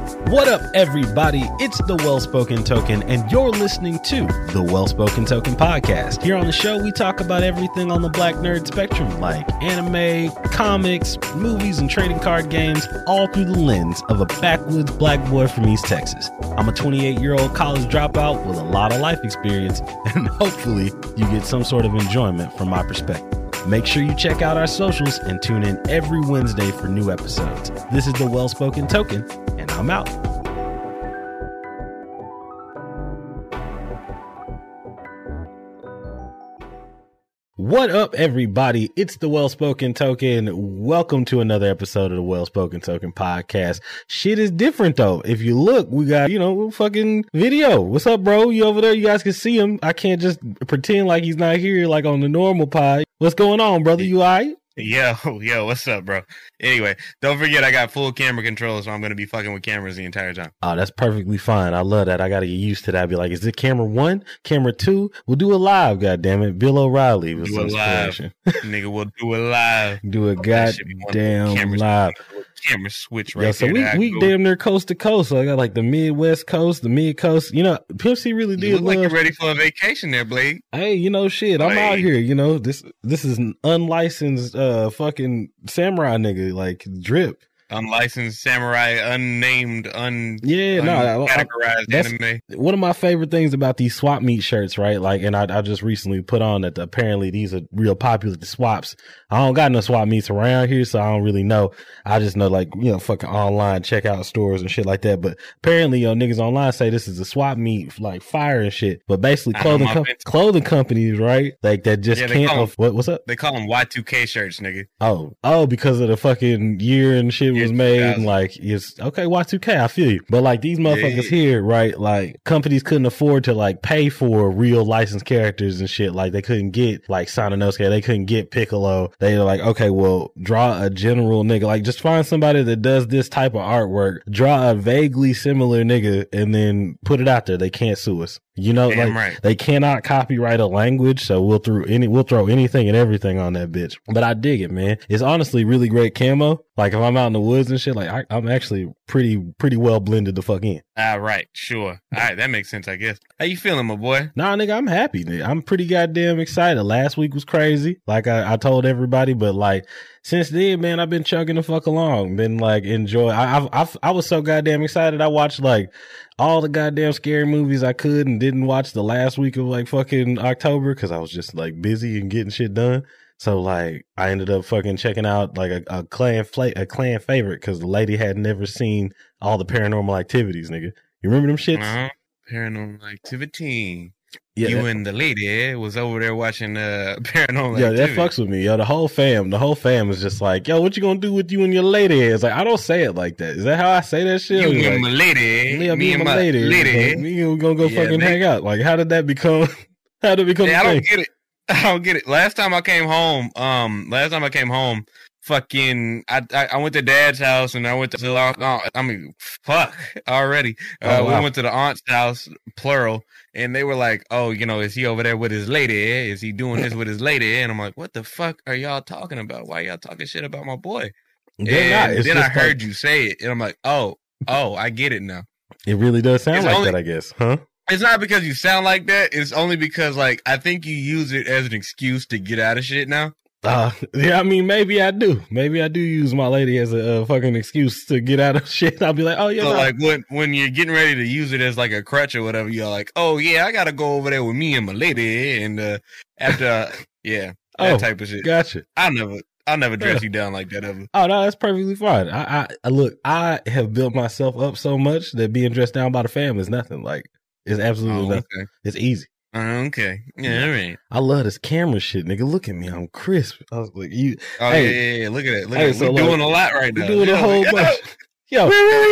What up, everybody? It's the Well Spoken Token, and you're listening to the Well Spoken Token podcast. Here on the show, we talk about everything on the black nerd spectrum, like anime, comics, movies, and trading card games, all through the lens of a backwoods black boy from East Texas. I'm a 28-year-old college dropout with a lot of life experience, and hopefully you get some sort of enjoyment from my perspective. Make sure you check out our socials and tune in every Wednesday for new episodes. This is the Well Spoken Token, and I'm out. What up, everybody? It's the Well Spoken Token. Welcome to another episode of the Well Spoken Token podcast. Shit is different, though. If you look, we got, fucking video. What's up, bro? You over there? You guys can see him. I can't just pretend like he's not here like on the normal pod. What's going on, brother? You all right? Yo, what's up, bro? Anyway, don't forget I got full camera control, so I'm going to be fucking with cameras the entire time. Oh, that's perfectly fine. I love that. I got to get used to that. I'd be like, is it camera 1? Camera 2? We'll do it live, goddammit. Bill O'Reilly was do it live. Nigga, we'll do it live. Do it goddamn live. Camera switch right so there. we damn near coast to coast. So I got like the Midwest coast, the mid coast. Pimp C really did. You look like you're ready for a vacation there, Blade. Hey, shit. I'm out here. This is an unlicensed fucking samurai nigga, like drip. Unlicensed samurai, unnamed, categorized anime. One of my favorite things about these swap meet shirts, right? Like, and I just recently put on that apparently these are real popular, the swaps. I don't got no swap meets around here, so I don't really know. I just know, like, fucking online checkout stores and shit like that. But apparently, niggas online say this is a swap meet, like fire and shit. But basically, clothing companies, right? Like that just can't. What's up? They call them Y2K shirts, nigga. Oh, because of the fucking year and shit was made, and like it's okay. Y2K, I feel you. But like these motherfuckers here, right? Like companies couldn't afford to like pay for real licensed characters and shit. Like they couldn't get like Sananosuke, they couldn't get Piccolo. They were like, okay, well, draw a general nigga. Like just find somebody that does this type of artwork, draw a vaguely similar nigga, and then put it out there. They can't sue us. They cannot copyright a language, so we'll throw anything and everything on that bitch. But I dig it, man. It's honestly really great camo. Like if I'm out in the woods and shit, like I'm actually pretty well blended the fuck in. Right, sure. All right, that makes sense, I guess. How you feeling, my boy? Nah, nigga, I'm happy. Nigga. I'm pretty goddamn excited. Last week was crazy, like I told everybody, but like since then, man, I've been chugging the fuck along. Been like enjoy. I was so goddamn excited. I watched like all the goddamn scary movies I could and didn't watch the last week of like fucking October because I was just like busy and getting shit done. So like I ended up fucking checking out like a clan favorite because the lady had never seen all the Paranormal Activities, nigga. You remember them shits? Paranormal Activity. Yeah, you and the lady was over there watching Paranormal Activity. Yeah, that fucks with me. Yo, the whole fam is just like, yo, what you gonna do with you and your lady? It's like, I don't say it like that. Is that how I say that shit? You and my lady. Yeah, me and my lady. Like, we gonna go fucking hang out. Like, how did that become? How did it become? I don't get it. Last time I came home, fucking, I went to Dad's house and I went to, fuck already. We went to the aunt's house, plural, and they were like, oh, is he over there with his lady? Is he doing this with his lady? And I'm like, what the fuck are y'all talking about? Why y'all talking shit about my boy? And then I heard you say it, and I'm like, oh, I get it now. It really does sound like that, I guess, huh? It's not because you sound like that. It's only because, like, I think you use it as an excuse to get out of shit now. Yeah, I mean, maybe I do. Maybe I do use my lady as a fucking excuse to get out of shit. I'll be like, oh, yeah. So, like, when you're getting ready to use it as, like, a crutch or whatever, you're like, oh, yeah, I got to go over there with me and my lady. And after, that type of shit. Gotcha. I'll never dress you down like that ever. Oh, no, that's perfectly fine. I look, I have built myself up so much that being dressed down by the fam is nothing. Like, it's absolutely nothing. Okay. It's easy. Okay. Yeah, all right. I love this camera shit, nigga. Look at me. I'm crisp. I was like, you. Oh, yeah. Look at it. We're doing a lot right now. We're doing a whole bunch. Yo,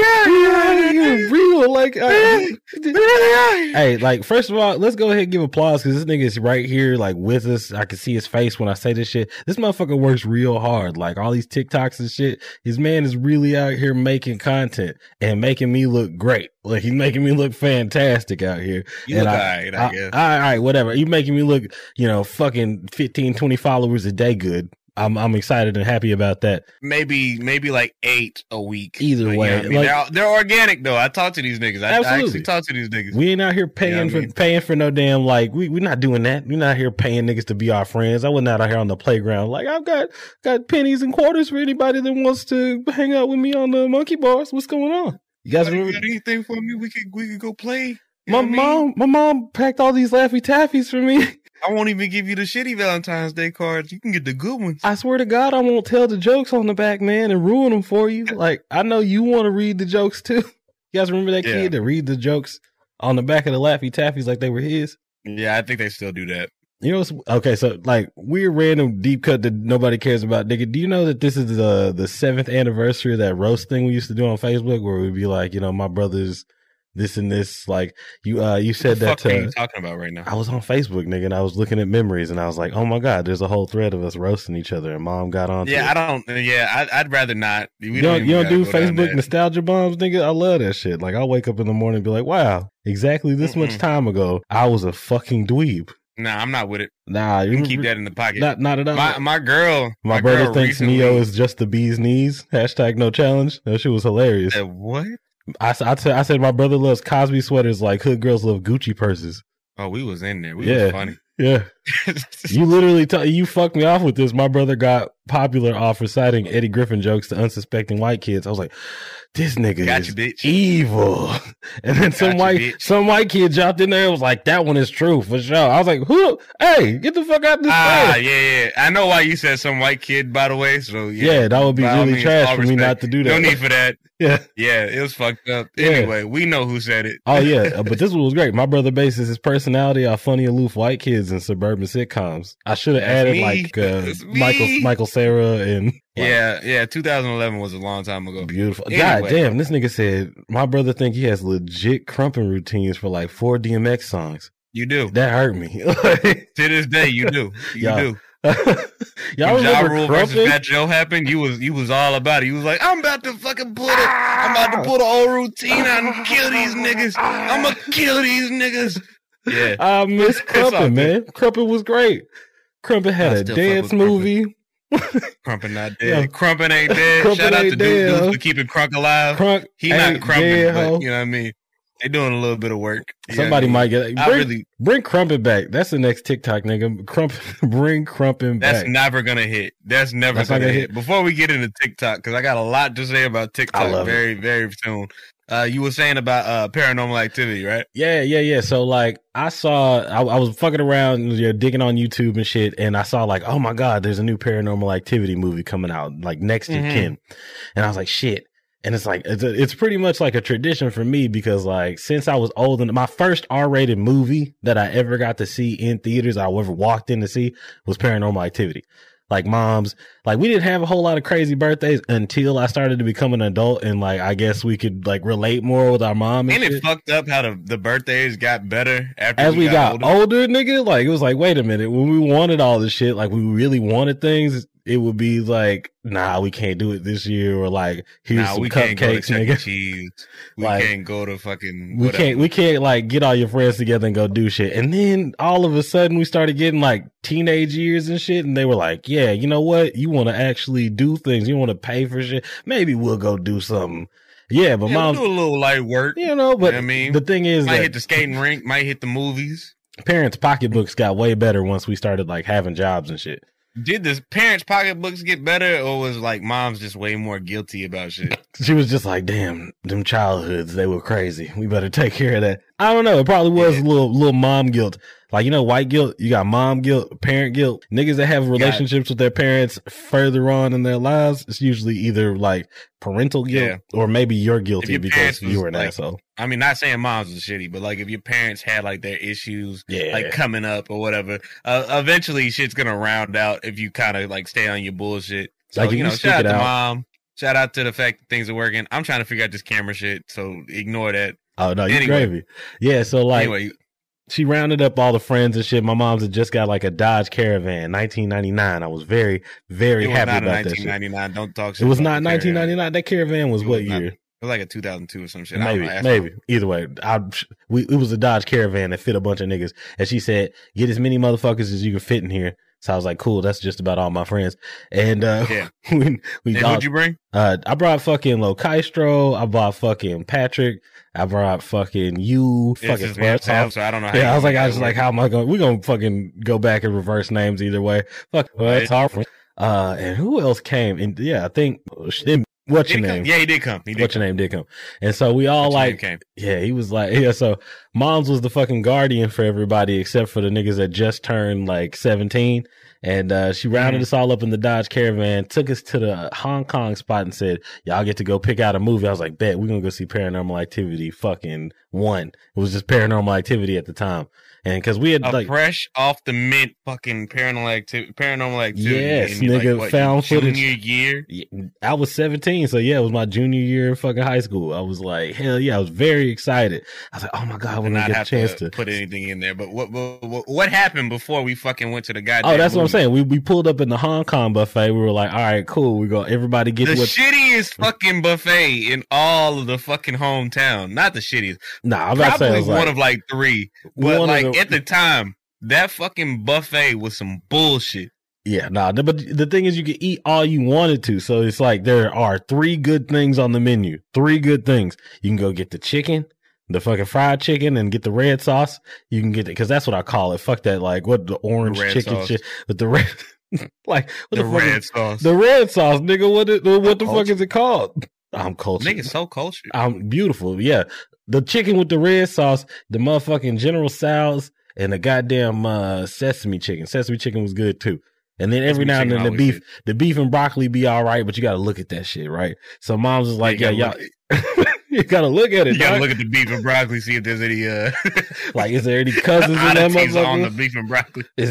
you're real. Like, hey, like, first of all, let's go ahead and give applause because this nigga is right here, like, with us. I can see his face when I say this shit. This motherfucker works real hard. Like, all these TikToks and shit. His man is really out here making content and making me look great. Like, he's making me look fantastic out here. You look all right, I guess. All right, whatever. You making me look, fucking 15, 20 followers a day good. I'm excited and happy about that. Maybe like 8 a week. Either way, I mean? They're organic though. I talk to these niggas. I actually talk to these niggas. We ain't out here paying for no damn like we're not doing that. We're not here paying niggas to be our friends. I wasn't out here on the playground like I've got pennies and quarters for anybody that wants to hang out with me on the monkey bars. What's going on? You guys remember anything for me? We could go play. My mom packed all these Laffy Taffies for me. I won't even give you the shitty Valentine's Day cards. You can get the good ones. I swear to God, I won't tell the jokes on the back, man, and ruin them for you. Like, I know you want to read the jokes too. You guys remember that kid that read the jokes on the back of the Laffy Taffies like they were his? Yeah, I think they still do that. You know, okay, so like weird random deep cut that nobody cares about, nigga. Do you know that this is the 7th anniversary of that roast thing we used to do on Facebook where we'd be like, you know, my brother's this and this, like you said that. What are you talking about right now? I was on Facebook, nigga, and I was looking at memories, and I was like, oh my God, there's a whole thread of us roasting each other, and mom got on. Yeah, I'd rather not. You don't do Facebook nostalgia bombs, nigga? I love that shit. Like, I'll wake up in the morning and be like, wow, exactly this much time ago, I was a fucking dweeb. Nah, I'm not with it. Nah, you can keep that in the pocket. Not at all. My girl. My brother thinks Neo is just the bee's knees. # no challenge. That shit was hilarious. What? I said my brother loves Cosby sweaters like hood girls love Gucci purses. Oh, we was in there. We was funny. Yeah. You literally you fucked me off with this. My brother got popular off reciting Eddie Griffin jokes to unsuspecting white kids. I was like, this nigga is evil. And then some white kid jumped in there and was like, that one is true for sure. I was like, who? Hey, get the fuck out this place. Yeah. I know why you said some white kid, by the way. So yeah, that would be really trash for me not to do that. No need for that. Yeah. Yeah, it was fucked up. Anyway, we know who said it. Oh, yeah. But this one was great. My brother bases his personality off funny, aloof white kids in suburban sitcoms. I should have added Michael Cera and... Yeah. 2011 was a long time ago. Beautiful. Anyway. God damn, this nigga said, my brother think he has legit crumping routines for like 4 DMX songs. You do. That hurt me. To this day, you do. You do. Y'all remember Ja Rule versus Fat Joe happened? You was all about it. You was like, I'm about to fucking pull the old routine out and kill these niggas. I'm gonna kill these niggas. Yeah, I miss Crumpin', man. Crumpin' was great. Crumpin' had a dance movie. Crumpin' not dead. Yeah. Crumpin' ain't dead. Shout out to Dude for keeping Crunk alive. He not crumpin', but you know what I mean. They doing a little bit of work. Somebody might get bring Crumpin' back. That's the next TikTok, nigga. Bring Crumpin' back. That's never gonna hit. That's never gonna hit. Before we get into TikTok, because I got a lot to say about TikTok very, very soon. You were saying about Paranormal Activity, right? Yeah. So like I was fucking around, digging on YouTube and shit, and I saw like, oh my God, there's a new Paranormal Activity movie coming out, like next to kin. And I was like, shit. And it's like, it's pretty much like a tradition for me because like, since I was old, and my first R-rated movie that I ever got to see in theaters, I ever walked in to see was Paranormal Activity. Like moms, like we didn't have a whole lot of crazy birthdays until I started to become an adult. And like, I guess we could like relate more with our mom. And it fucked up how the birthdays got better as we got older, nigga. Like it was like, wait a minute, when we wanted all this shit, like we really wanted things, it would be like, nah, we can't do it this year, or like, here's some cupcakes, nigga. Cheese. We can't go to fucking. We can't like get all your friends together and go do shit. And then all of a sudden we started getting like teenage years and shit, and they were like, yeah, you know what? You want to actually do things. You want to pay for shit. Maybe we'll go do something. Yeah, but mom do a little light work. You know, but I mean, the thing is, might hit the skating rink, might hit the movies. Parents' pocketbooks got way better once we started like having jobs and shit. Did the parents' pocketbooks get better, or was like mom's just way more guilty about shit? She was just like, damn, them childhoods, they were crazy. We better take care of that. I don't know. It probably was a little mom guilt. Like, you know, white guilt, you got mom guilt, parent guilt. Niggas that have relationships with their parents further on in their lives, it's usually either like parental guilt or maybe you're guilty because you were an asshole. I mean, not saying moms was shitty, but like if your parents had like their issues like coming up or whatever, eventually shit's gonna round out if you kind of like stay on your bullshit. So, like, you know, shout out to mom. Shout out to the fact that things are working. I'm trying to figure out this camera shit, so ignore that. Oh, no, you're gravy. Yeah, so like... Anyway, she rounded up all the friends and shit. My mom's had just got like a Dodge Caravan, 1999. I was very, very happy about that shit. 1999. Don't talk shit. It was not 1999. That Caravan was what year? It was like a 2002 or some shit. Maybe. Either way, it was a Dodge Caravan that fit a bunch of niggas. And she said, get as many motherfuckers as you can fit in here. So I was like, cool, that's just about all my friends. And what'd you bring? I brought fucking Locaistro. I brought fucking Patrick. I brought fucking you. Fucking Spud. So I don't know. I was like, how am I going? We're gonna fucking go back and reverse names either way. Fuck, it's our friend. And who else came? And yeah, I think what's your name? Yeah, he did come. What's your name did come. And so we all came. Yeah, he was like, yeah. So Moms was the fucking guardian for everybody except for the niggas that just turned like 17. And she rounded us all up in the Dodge Caravan, took us to the Hong Kong spot and said, y'all get to go pick out a movie. I was like, bet, we're going to go see Paranormal Activity fucking 1. It was just Paranormal Activity at the time. And cause we had fresh off the mint fucking paranormal activity. Yes, nigga, found footage. Junior year. I was 17. So yeah, it was my junior year of fucking high school. I was like, hell yeah, I was very excited. I was like, oh my God, we're going to get a chance to put anything in there. But what happened before we fucking went to the goddamn that's movie? What I'm saying. We pulled up in the Hong Kong buffet. We were like, all right, cool. Everybody get the shittiest fucking buffet in all of the fucking hometown. Not the shittiest. Nah, I'm not saying one of like 3. But like at the time, that fucking buffet was some bullshit. Yeah, nah, but the thing is you can eat all you wanted to. So it's like there are 3 good things on the menu. 3 good things. You can go get the chicken, the fucking fried chicken, and get the red sauce. You can get it, because that's what I call it. Fuck that, like, what, the orange chicken shit with the red, like, what the red sauce. The red sauce, nigga, what the fuck is it called? I'm cultured. Nigga, so cultured. I'm beautiful, yeah. The chicken with the red sauce, the motherfucking General Tso's, and the goddamn sesame chicken. Sesame chicken was good too. And then every now and then the beef and broccoli be all right, but you got to look at that shit, right? So Mom's was like, yeah, y'all, you got to look at it. You got to look at the beef and broccoli, see if there's any like, is there any cousins in that motherfucker on the beef and broccoli? Is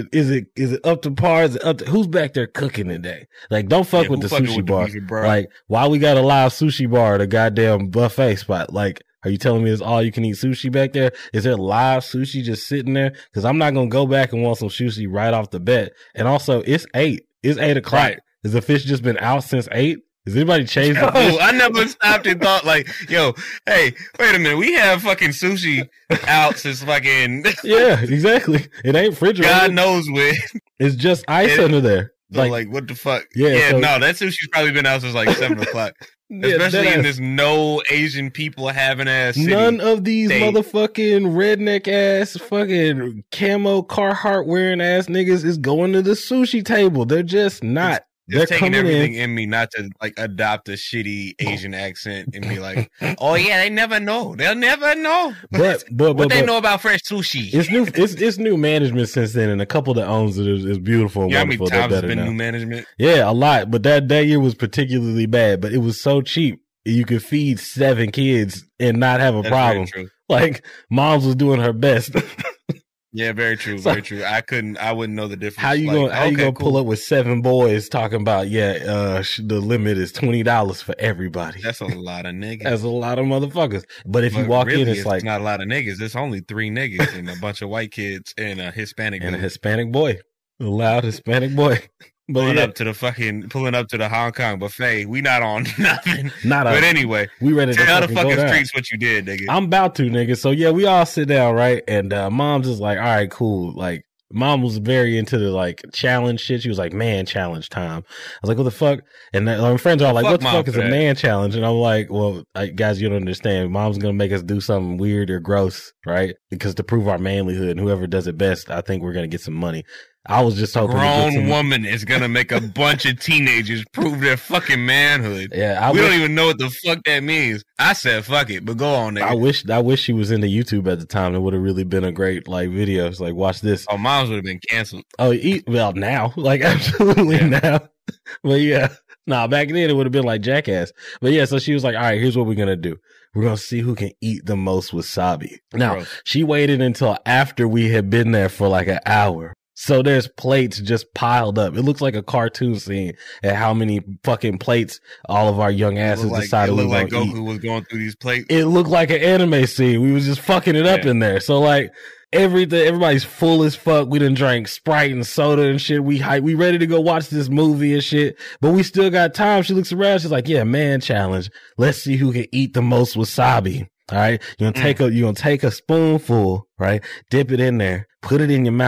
it up to par? Is it up to, who's back there cooking today? Like, don't fuck with the sushi bar. Like, why we got a live sushi bar at a goddamn buffet spot? Like, are you telling me it's all you can eat sushi back there? Is there live sushi just sitting there? Because I'm not going to go back and want some sushi right off the bat. And also, it's 8. It's 8 o'clock. Right. Has the fish just been out since 8? Has anybody changed the fish? I never stopped and thought like, yo, hey, wait a minute. We have fucking sushi out since fucking. Yeah, exactly. It ain't refrigerated. God knows when. It's just ice under there. Like, what the fuck? Yeah, so, no, that sushi's probably been out since like 7 o'clock. Especially in this no Asian people having ass city. None of these motherfucking redneck ass fucking camo Carhartt wearing ass niggas is going to the sushi table. They're just not. They're taking everything in me not to like adopt a shitty Asian accent and be like, oh yeah, they never know. They'll never know. But what they know about fresh sushi. It's new management since then, and a couple that owns it is beautiful and wonderful. How many times has been new management? Yeah, a lot. But that year was particularly bad. But it was so cheap. You could feed 7 kids and not have a problem. Like, Mom's was doing her best. Yeah, very true, very true. I wouldn't know the difference. How you gonna pull up with 7 boys talking about, the limit is $20 for everybody? That's a lot of niggas. That's a lot of motherfuckers. But if you walk in, it's like not a lot of niggas. It's only 3 niggas and a bunch of white kids and a Hispanic and a Hispanic boy, a loud Hispanic boy. Pulling up to the Hong Kong buffet. We not on nothing. But anyway, we ready to tell the fucking streets what you did, nigga. I'm about to, nigga. So yeah, we all sit down, right? And Mom's just like, all right, cool. Like, Mom was very into the like challenge shit. She was like, man challenge time. I was like, what the fuck? And my friends are all like, what the fuck is a man challenge? And I'm like, well, guys, you don't understand. Mom's gonna make us do something weird or gross, right? Because to prove our manlyhood, and whoever does it best, I think we're gonna get some money. I was just hoping. A grown woman is gonna make a bunch of teenagers prove their fucking manhood. Yeah, we don't even know what the fuck that means. I said fuck it, but go on, nigga. I wish she was into YouTube at the time. It would have really been a great like video. It's like, watch this. Oh, Moms would have been canceled. Oh, well now, like absolutely now. But yeah, back then it would have been like Jackass. But yeah, so she was like, all right, here's what we're gonna do. We're going to see who can eat the most wasabi. Now, she waited until after we had been there for like an hour. So there's plates just piled up. It looks like a cartoon scene at how many fucking plates all of our young asses decided we were going to eat. It looked like Goku was going through these plates. It looked like an anime scene. We was just fucking it up in there. So like everybody's full as fuck. We done drank Sprite and soda and shit. We ready to go watch this movie and shit, but we still got time. She looks around. She's like, yeah, man challenge. Let's see who can eat the most wasabi. All right. You're going to take a spoonful, right? Dip it in there, put it in your mouth.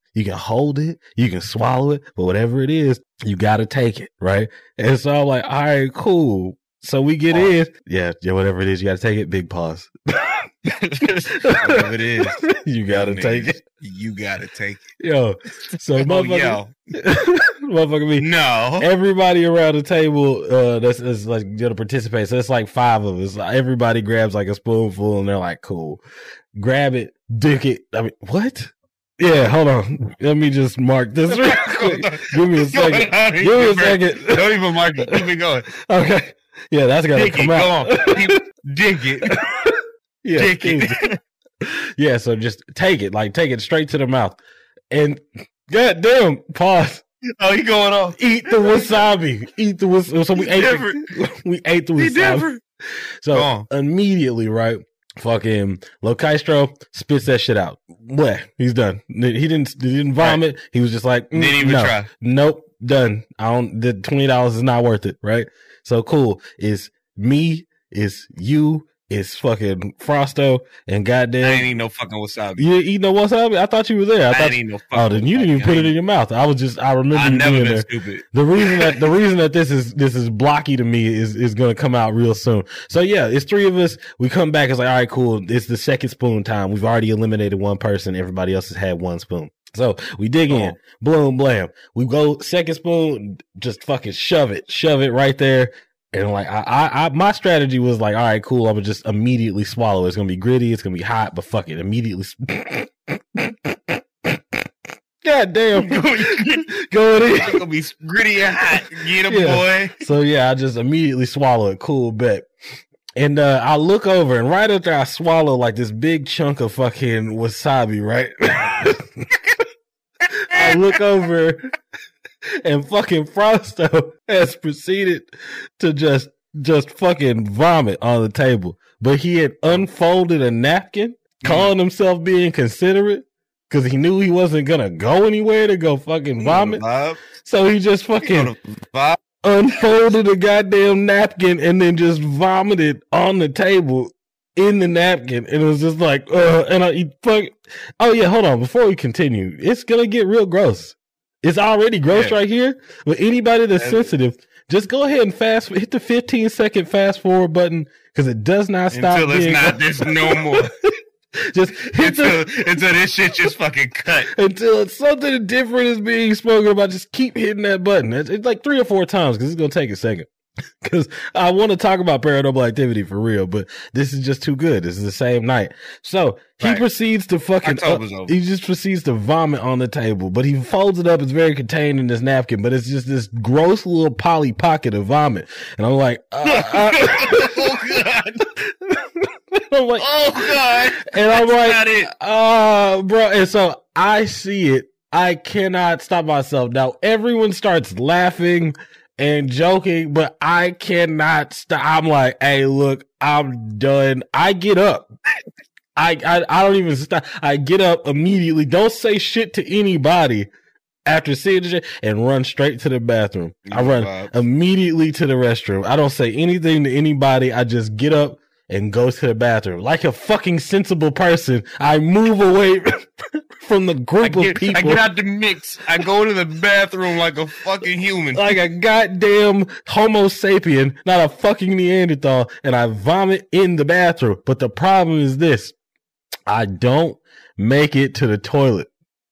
You can hold it, you can swallow it, but whatever it is, you got to take it, right? And so I'm like, all right, cool. So we get in. Yeah, whatever it is, you got to take it. Big pause. Whatever it is, you got to take it. You got to take it. Yo, so motherfucker me. No. Everybody around the table that's like gonna participate. So it's like 5 of us. Everybody grabs like a spoonful and they're like, cool. Grab it, dick it. I mean, what? Yeah, hold on. Let me just mark this real quick. Give me a second. Give me a second. Don't even mark it. Keep it going. Okay. Yeah, that's gotta come out. Go on. Dig it. Yeah. Dig it. Yeah, so just take it. Like, take it straight to the mouth. And goddamn, pause. Oh, you going off? Eat the wasabi. Eat the wasabi. So we ate the wasabi. So immediately, right? Fucking Locaistro spits that shit out. Bleh, he's done. He didn't vomit. Right. He was just like, didn't even try. Nope, done. The $20 is not worth it, right? So cool. It's me, it's you, it's fucking Frosto, and goddamn. I ain't eat no fucking wasabi. You didn't eat no wasabi? I thought you were there. I didn't eat no fucking wasabi. Oh, then you didn't even put it in your mouth. I remember you being there. Stupid. The reason that this is blocky to me is going to come out real soon. So yeah, it's 3 of us. We come back. It's like, all right, cool. It's the second spoon time. We've already eliminated 1 person. Everybody else has had 1 spoon. So we dig in, boom, blam. We go second spoon, just fucking shove it right there. And like, my strategy was like, all right, cool. I'm gonna just immediately swallow it. It's gonna be gritty. It's gonna be hot, but fuck it. Immediately. God damn. Going in. It's gonna be gritty and hot. Get him, boy. So yeah, I just immediately swallow it. Cool, bet. And I look over, and right after I swallow like this big chunk of fucking wasabi, right? I look over, and fucking Frosto has proceeded to just fucking vomit on the table. But he had unfolded a napkin, calling himself being considerate, because he knew he wasn't gonna go anywhere to go fucking vomit. So he just fucking unfolded a goddamn napkin and then just vomited on the table in the napkin. And it was just like, oh yeah, hold on. Before we continue, it's gonna get real gross. It's already gross right here. But anybody that's sensitive, just go ahead and hit the 15-second fast forward button, because it does not stop. Until it's not this no more. Just until this shit just fucking cut. Until something different is being spoken about, just keep hitting that button. It's like 3 or 4 times, because it's going to take a second. Because I want to talk about Paranormal Activity for real, but this is just too good. This is the same night. So he proceeds to fucking, he just proceeds to vomit on the table, but he folds it up. It's very contained in this napkin, but it's just this gross little Polly Pocket of vomit. And I'm like, oh God. I'm like, oh God. And I'm like, bro. And so I see it. I cannot stop myself. Now everyone starts laughing and joking, but I cannot stop. I'm like, hey, look, I'm done. I get up. I don't even stop. I get up immediately. Don't say shit to anybody after seeing the shit, and run straight to the bathroom. I run immediately to the restroom. I don't say anything to anybody. I just get up and go to the bathroom. Like a fucking sensible person, I move away from the group of people. I get out the mix. I go to the bathroom like a fucking human. Like a goddamn Homo sapien, not a fucking Neanderthal, and I vomit in the bathroom. But the problem is this. I don't make it to the toilet.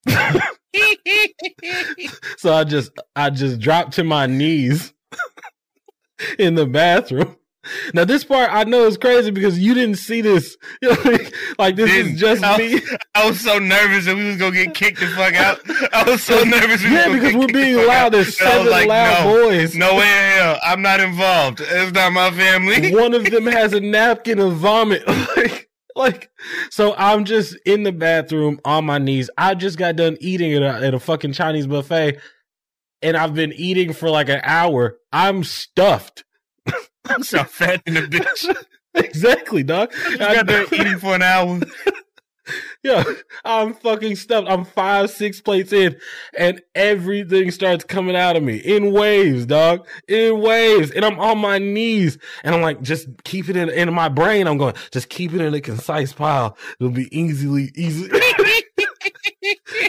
So I just drop to my knees in the bathroom. Now this part I know is crazy because you didn't see this. You know, like this is just me. I was so nervous that we was gonna get kicked the fuck out. I was so nervous. Because we're being loud. There's 7 loud boys. No way in hell. I'm not involved. It's not my family. One of them has a napkin of vomit. So I'm just in the bathroom on my knees. I just got done eating at a fucking Chinese buffet, and I've been eating for like an hour. I'm stuffed. I'm so fat in the bitch. Exactly, dog. I got done eating for an hour. Yeah, I'm fucking stuffed. I'm 5-6 plates in, and everything starts coming out of me in waves, dog. In waves. And I'm on my knees. And I'm like, just keep it in my brain. I'm going, just keep it in a concise pile. It'll be easily. It'll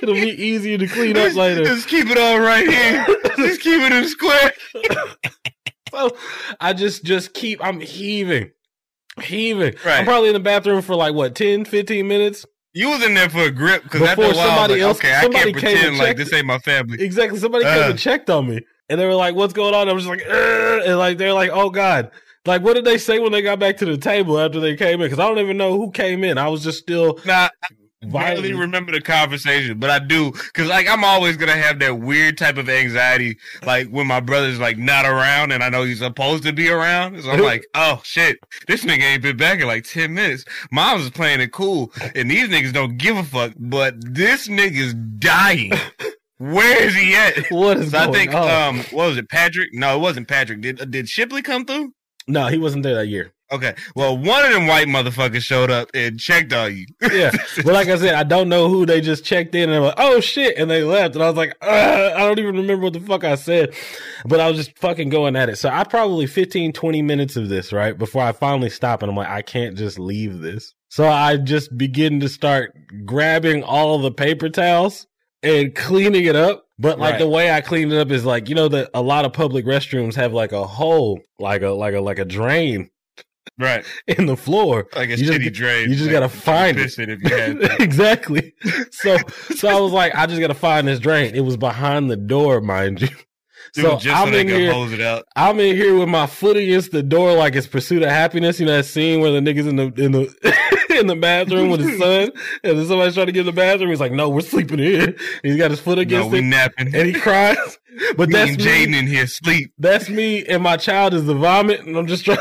It'll be easier to clean up later. Just keep it all right here. Just keep it in square. So I just keep, I'm heaving. Right. I'm probably in the bathroom for like, what, 10, 15 minutes? You was in there for a grip because after a while, somebody else, okay, I can't pretend like this ain't my family. Exactly. Somebody came and checked on me. And they were like, what's going on? I was just like, and like, they're like, oh God. Like, what did they say when they got back to the table after they came in? Because I don't even know who came in. I was just still. Nah, I barely remember the conversation, but I do. Because, like, I'm always going to have that weird type of anxiety, like, when my brother's, like, not around and I know he's supposed to be around. So I'm like, oh, shit, this nigga ain't been back in, like, 10 minutes. Mom's is playing it cool, and these niggas don't give a fuck, but this nigga's dying. Where is he at? What is going on? I think, what was it, Patrick? No, it wasn't Patrick. Did Shipley come through? No, he wasn't there that year. Okay. Well, one of them white motherfuckers showed up and checked on you. Yeah. Well, like I said, I don't know who. They just checked in and they're like, oh shit. And they left. And I was like, I don't even remember what the fuck I said. But I was just fucking going at it. So I probably 15, 20 minutes of this, right? Before I finally stop and I'm like, I can't just leave this. So I just begin to start grabbing all of the paper towels and cleaning it up. But like the way I cleaned it up is like, you know, that a lot of public restrooms have like a hole, like a drain, right, in the floor, like a shitty drain. You just gotta find it. If you had Exactly. So I was like, I just gotta find this drain. It was behind the door, mind you. So I'm in here. Hose it out. I'm in here with my foot against the door, like it's Pursuit of Happiness. You know that scene where the niggas in the bathroom with his son, and then somebody's trying to get in the bathroom. He's like, "No, we're sleeping here." He's got his foot against it, napping, and he cries. But that's me. Jaden in here sleep. That's me, and my child is the vomit, and I'm just trying.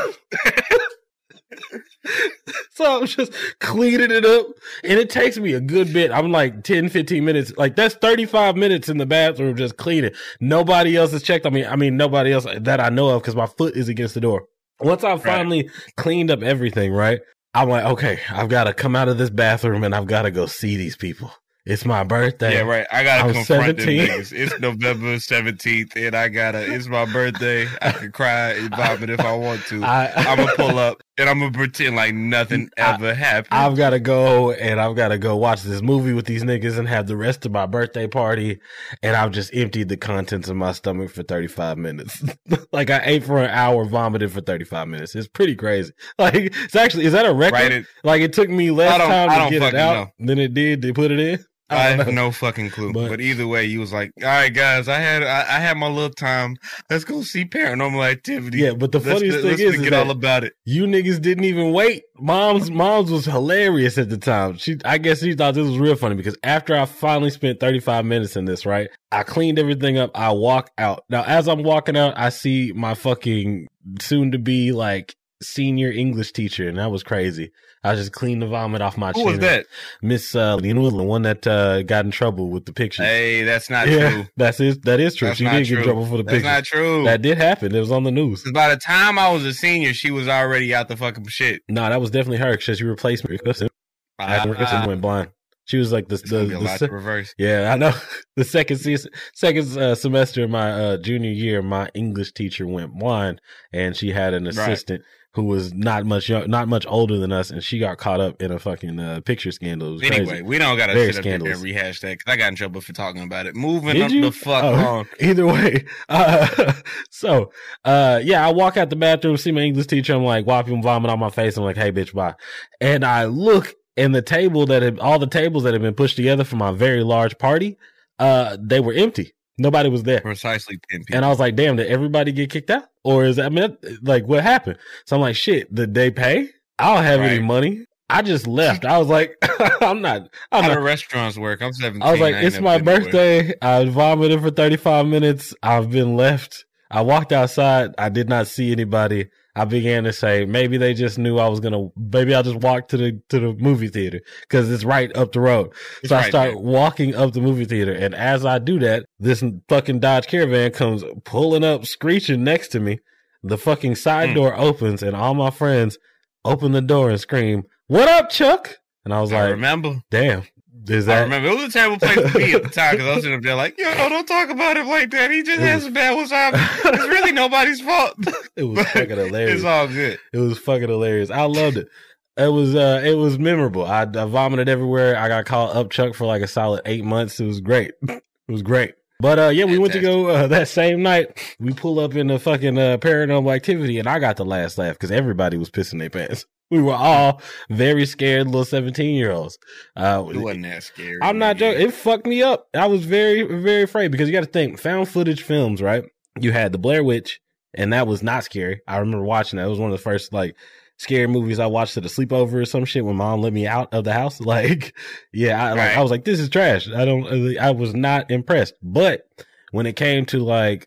So I'm just cleaning it up, and it takes me a good bit. I'm like 10, 15 minutes. Like that's 35 minutes in the bathroom just cleaning. Nobody else has checked on me. I mean, nobody else that I know of because my foot is against the door. Once I finally cleaned up everything, right? I'm like, okay, I've got to come out of this bathroom and I've got to go see these people. It's my birthday. Yeah, right. I gotta confront them niggas. It's November 17th, and it's my birthday. I can cry and vomit if I want to. I'm gonna pull up and I'm gonna pretend like nothing ever happened. I've gotta go and I've gotta go watch this movie with these niggas and have the rest of my birthday party. And I've just emptied the contents of my stomach for 35 minutes. Like I ate for an hour, vomited for 35 minutes. It's pretty crazy. Like it's actually, is that a record? Right, like it took me less time to get it out than it did to put it in. I have no fucking clue. But either way, you was like, all right, guys, I had my little time. Let's go see Paranormal Activity. Yeah, but the funniest thing is forget all about it. You niggas didn't even wait. Mom's was hilarious at the time. I guess she thought this was real funny because after I finally spent 35 minutes in this, right? I cleaned everything up. I walk out. Now, as I'm walking out, I see my fucking soon to be like senior English teacher, and that was crazy. I just cleaned the vomit off my chin. Who was that? Miss, you know, the one that got in trouble with the pictures. Hey, that's not true. That is true. She did get in trouble for the pictures. That's not true. That did happen. It was on the news. Because by the time I was a senior, she was already out the fucking shit. No, that was definitely her because she replaced me. After Rickerson went blind. She was like the reverse. Yeah, I know. The second semester of my junior year, my English teacher went blind, and she had an assistant who was not much older than us, and she got caught up in a fucking picture scandal. Anyway, we don't gotta sit up there and rehash that because I got in trouble for talking about it. Moving up the fuck on. Either way, I walk out the bathroom, see my English teacher. I'm like wiping vomit on my face. I'm like, hey, bitch, bye. And I look. And all the tables that had been pushed together for my very large party, they were empty. Nobody was there. Precisely. And I was like, damn, did everybody get kicked out? Or is that, I mean, like, what happened? So I'm like, shit, did they pay? I don't have any money. I just left. I was like, How do restaurants work? I'm 17. I was like, it's my birthday. I vomited for 35 minutes. I've been left. I walked outside. I did not see anybody. I began to say, maybe they just knew I was maybe I'll just walk to the movie theater because it's right up the road. So I start walking up the movie theater. And as I do that, this fucking Dodge Caravan comes pulling up, screeching next to me. The fucking side door opens and all my friends open the door and scream, "What up, Chuck?" And I was like, remember, damn. I remember it was a terrible place to be at the time because I was sitting up there like, yo, don't talk about him like that. He just has a bad one time. It's really nobody's fault. It was fucking hilarious. It's all good. It was fucking hilarious. I loved it. It was memorable. I vomited everywhere. I got called up Chuck for like a solid 8 months. It was great. It was great. But yeah, we went to go that same night. We pull up in the fucking Paranormal Activity, and I got the last laugh because everybody was pissing their pants. We were all very scared little 17-year-olds. It wasn't that scary. I'm not joking. It fucked me up. I was very, very afraid because you got to think, found footage films, right? You had the Blair Witch, and that was not scary. I remember watching that. It was one of the first like scary movies I watched at a sleepover or some shit when mom let me out of the house. Like, yeah, I was like, this is trash. I was not impressed. But when it came to like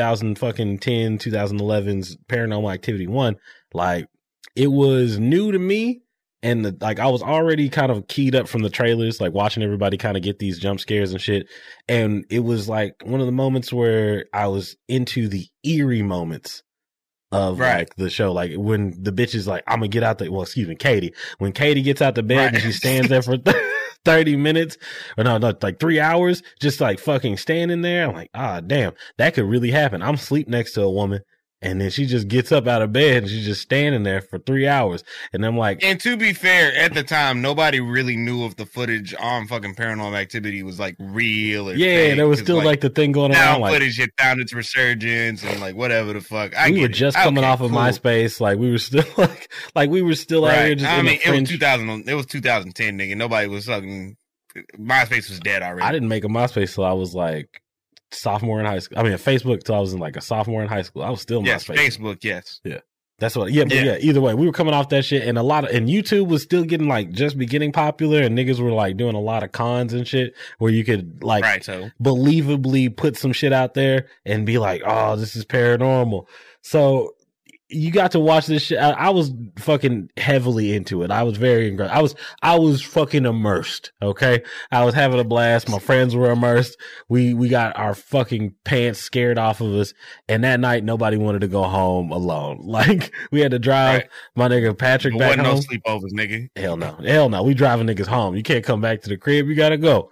2011's Paranormal Activity 1, like it was new to me. And I was already kind of keyed up from the trailers, like watching everybody kind of get these jump scares and shit. And it was like one of the moments where I was into the eerie moments of like the show. Like when the bitch is like, I'm gonna get out Katie. When Katie gets out the bed and she stands there for 30 minutes or no, like 3 hours, just like fucking standing there. I'm like, damn, that could really happen. I'm asleep next to a woman. And then she just gets up out of bed and she's just standing there for 3 hours. And I'm like, and to be fair, at the time, nobody really knew if the footage on fucking Paranormal Activity was like real or fake. There was still like the thing going on. Like footage had found its resurgence and like whatever the fuck. We were just coming off of MySpace. Like we were still like we were still out here just it was 2000. It was 2010, nigga. Nobody was fucking. MySpace was dead already. I didn't make a MySpace till I was like sophomore in high school. I mean, Facebook till I was in like a sophomore in high school. I was still MySpace. Facebook, yes. Yeah. That's what, yeah, either way, we were coming off that shit and and YouTube was still getting like just beginning popular and niggas were like doing a lot of cons and shit where you could like believably put some shit out there and be like, oh, this is paranormal. So you got to watch this shit. I was fucking heavily into it. I was very engrossed. I was fucking immersed. Okay. I was having a blast. My friends were immersed. We got our fucking pants scared off of us. And that night, nobody wanted to go home alone. Like we had to drive my nigga Patrick back home. No sleepovers, nigga. Hell no. We driving niggas home. You can't come back to the crib. You gotta go.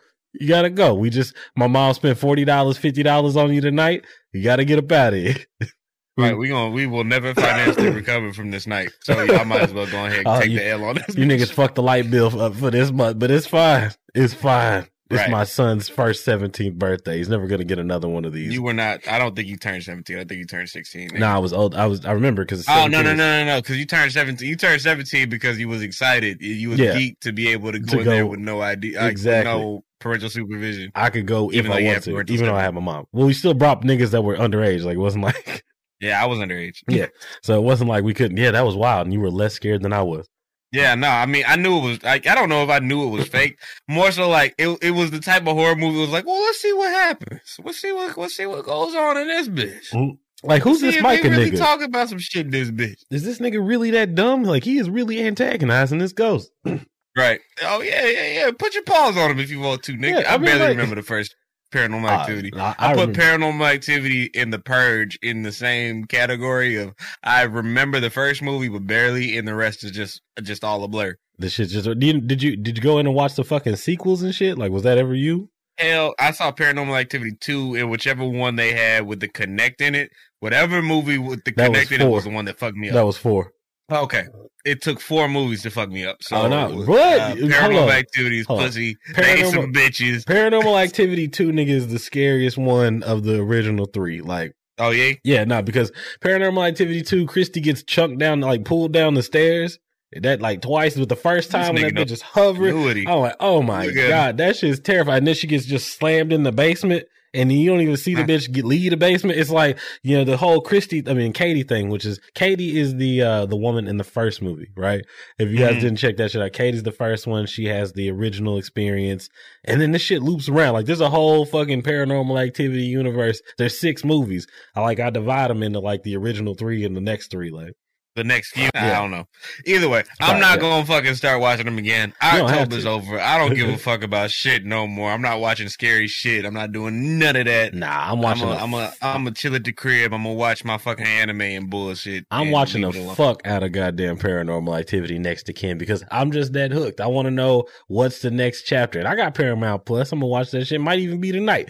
My mom spent $40, $50 on you tonight. You gotta get up out of here. Right, we will never financially recover from this night. So y'all might as well go ahead and take the L on this. You niggas fucked the light bill up for this month, but it's fine. It's fine. It's my son's first 17th birthday. He's never gonna get another one of these. You were not. I don't think you turned 17. I think you turned 16. No, I was old. I remember because. Oh no! Because you turned 17. You turned 17 because you was excited. You was geeked to be able to go in there with no idea, exactly, no parental supervision. I could go if I want to, even though I had my mom. Well, we still brought niggas that were underage. Like it wasn't like. Yeah, I was underage. Yeah. So it wasn't like we couldn't. Yeah, that was wild. And you were less scared than I was. Yeah, no, I mean, I knew it was like, I don't know if I knew it was fake. More so like, it was the type of horror movie. It was like, well, let's see what happens. Let's see what goes on in this bitch. Like, who's this Micah really nigga? Talking about some shit in this bitch. Is this nigga really that dumb? Like, he is really antagonizing this ghost. Right. Oh, yeah. Put your paws on him if you want to, nigga. Yeah, I barely remember the first Paranormal Activity. I put Paranormal Activity and The Purge in the same category of I remember the first movie, but barely, and the rest is just all a blur. This shit just did you go in and watch the fucking sequels and shit? Like, was that ever you? Hell, I saw Paranormal Activity 2 and whichever one they had with the Connect in it. Whatever movie with the Connect in it was the one that fucked me up. That was 4. Okay. It took 4 movies to fuck me up. So Paranormal Activity is pussy. They some bitches. Paranormal Activity 2, nigga, is the scariest one of the original 3. Like, oh yeah? Yeah, no, because Paranormal Activity 2, Christy gets chunked down, like pulled down the stairs. That like twice with the first time when that bitch just hovering. I'm like, oh my God, that shit's terrifying. And then she gets just slammed in the basement. And you don't even see the bitch leave the basement. It's like, you know, the whole Katie thing, which is Katie is the woman in the first movie, right? If you guys didn't check that shit out, Katie's the first one. She has the original experience. And then this shit loops around. Like there's a whole fucking Paranormal Activity universe. There's 6 movies. I divide them into like the original 3 and the next 3, like. The next few, I don't know. Either way, I'm not going to fucking start watching them again. October's over. I don't give a fuck about shit no more. I'm not watching scary shit. I'm not doing none of that. Nah, I'm watching. I'm a chill at the crib. I'm gonna watch my fucking anime and bullshit. I'm watching the fuck out of goddamn Paranormal Activity next to Ken because I'm just that hooked. I want to know what's the next chapter. And I got Paramount Plus. I'm gonna watch that shit. Might even be tonight.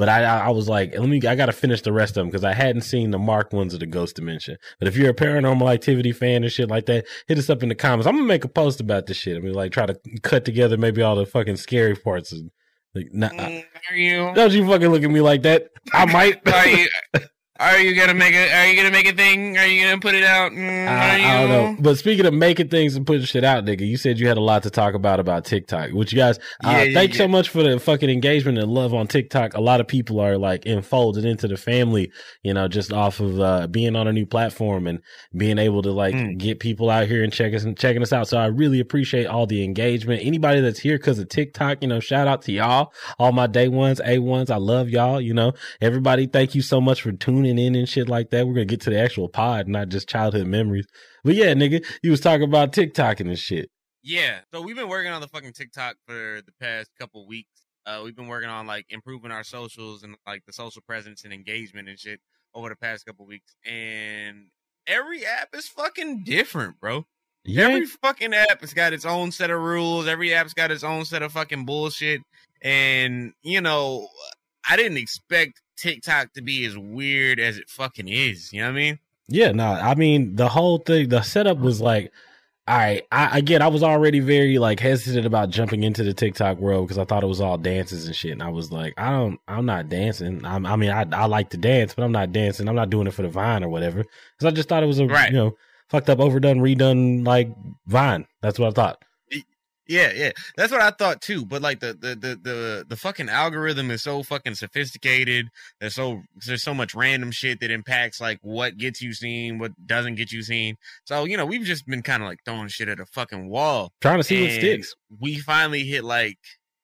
But I was like, I got to finish the rest of them because I hadn't seen the Mark ones of the Ghost Dimension. But if you're a Paranormal Activity fan and shit like that, hit us up in the comments. I'm gonna make a post about this shit. I mean, like try to cut together maybe all the fucking scary parts. And, like, are you? Don't you fucking look at me like that. I might. Are you gonna make it? Are you gonna make a thing? Are you gonna put it out? I don't know. But speaking of making things and putting shit out, nigga, you said you had a lot to talk about TikTok. Which you guys, thanks so much for the fucking engagement and love on TikTok. A lot of people are like enfolded into the family, you know, just off of being on a new platform and being able to like get people out here and checking us out. So I really appreciate all the engagement. Anybody that's here because of TikTok, you know, shout out to y'all, all my day ones, A1s. I love y'all. You know, everybody, thank you so much for tuning in and shit like that. We're gonna get to the actual pod, not just childhood memories. But yeah, nigga, you was talking about TikToking and shit. Yeah, so we've been working on the fucking TikTok for the past couple weeks. We've been working on like improving our socials and like the social presence and engagement and shit over the past couple weeks. And every app is fucking different, bro. Yeah. Every fucking app has got its own set of rules. Every app's got its own set of fucking bullshit. And you know, I didn't expect TikTok to be as weird as it fucking is. You know what I mean? Yeah, no, I mean, the whole thing, the setup was like, all right, I was already very like hesitant about jumping into the TikTok world because I thought it was all dances and shit. And I was like, I'm not dancing. I like to dance, but I'm not dancing. I'm not doing it for the Vine or whatever. Because I just thought it was a, you know, fucked up, overdone, redone, like Vine. That's what I thought. Yeah. That's what I thought too. But like the fucking algorithm is so fucking sophisticated. There's so much random shit that impacts like what gets you seen, what doesn't get you seen. So, you know, we've just been kind of like throwing shit at a fucking wall. Trying to see what sticks. We finally hit like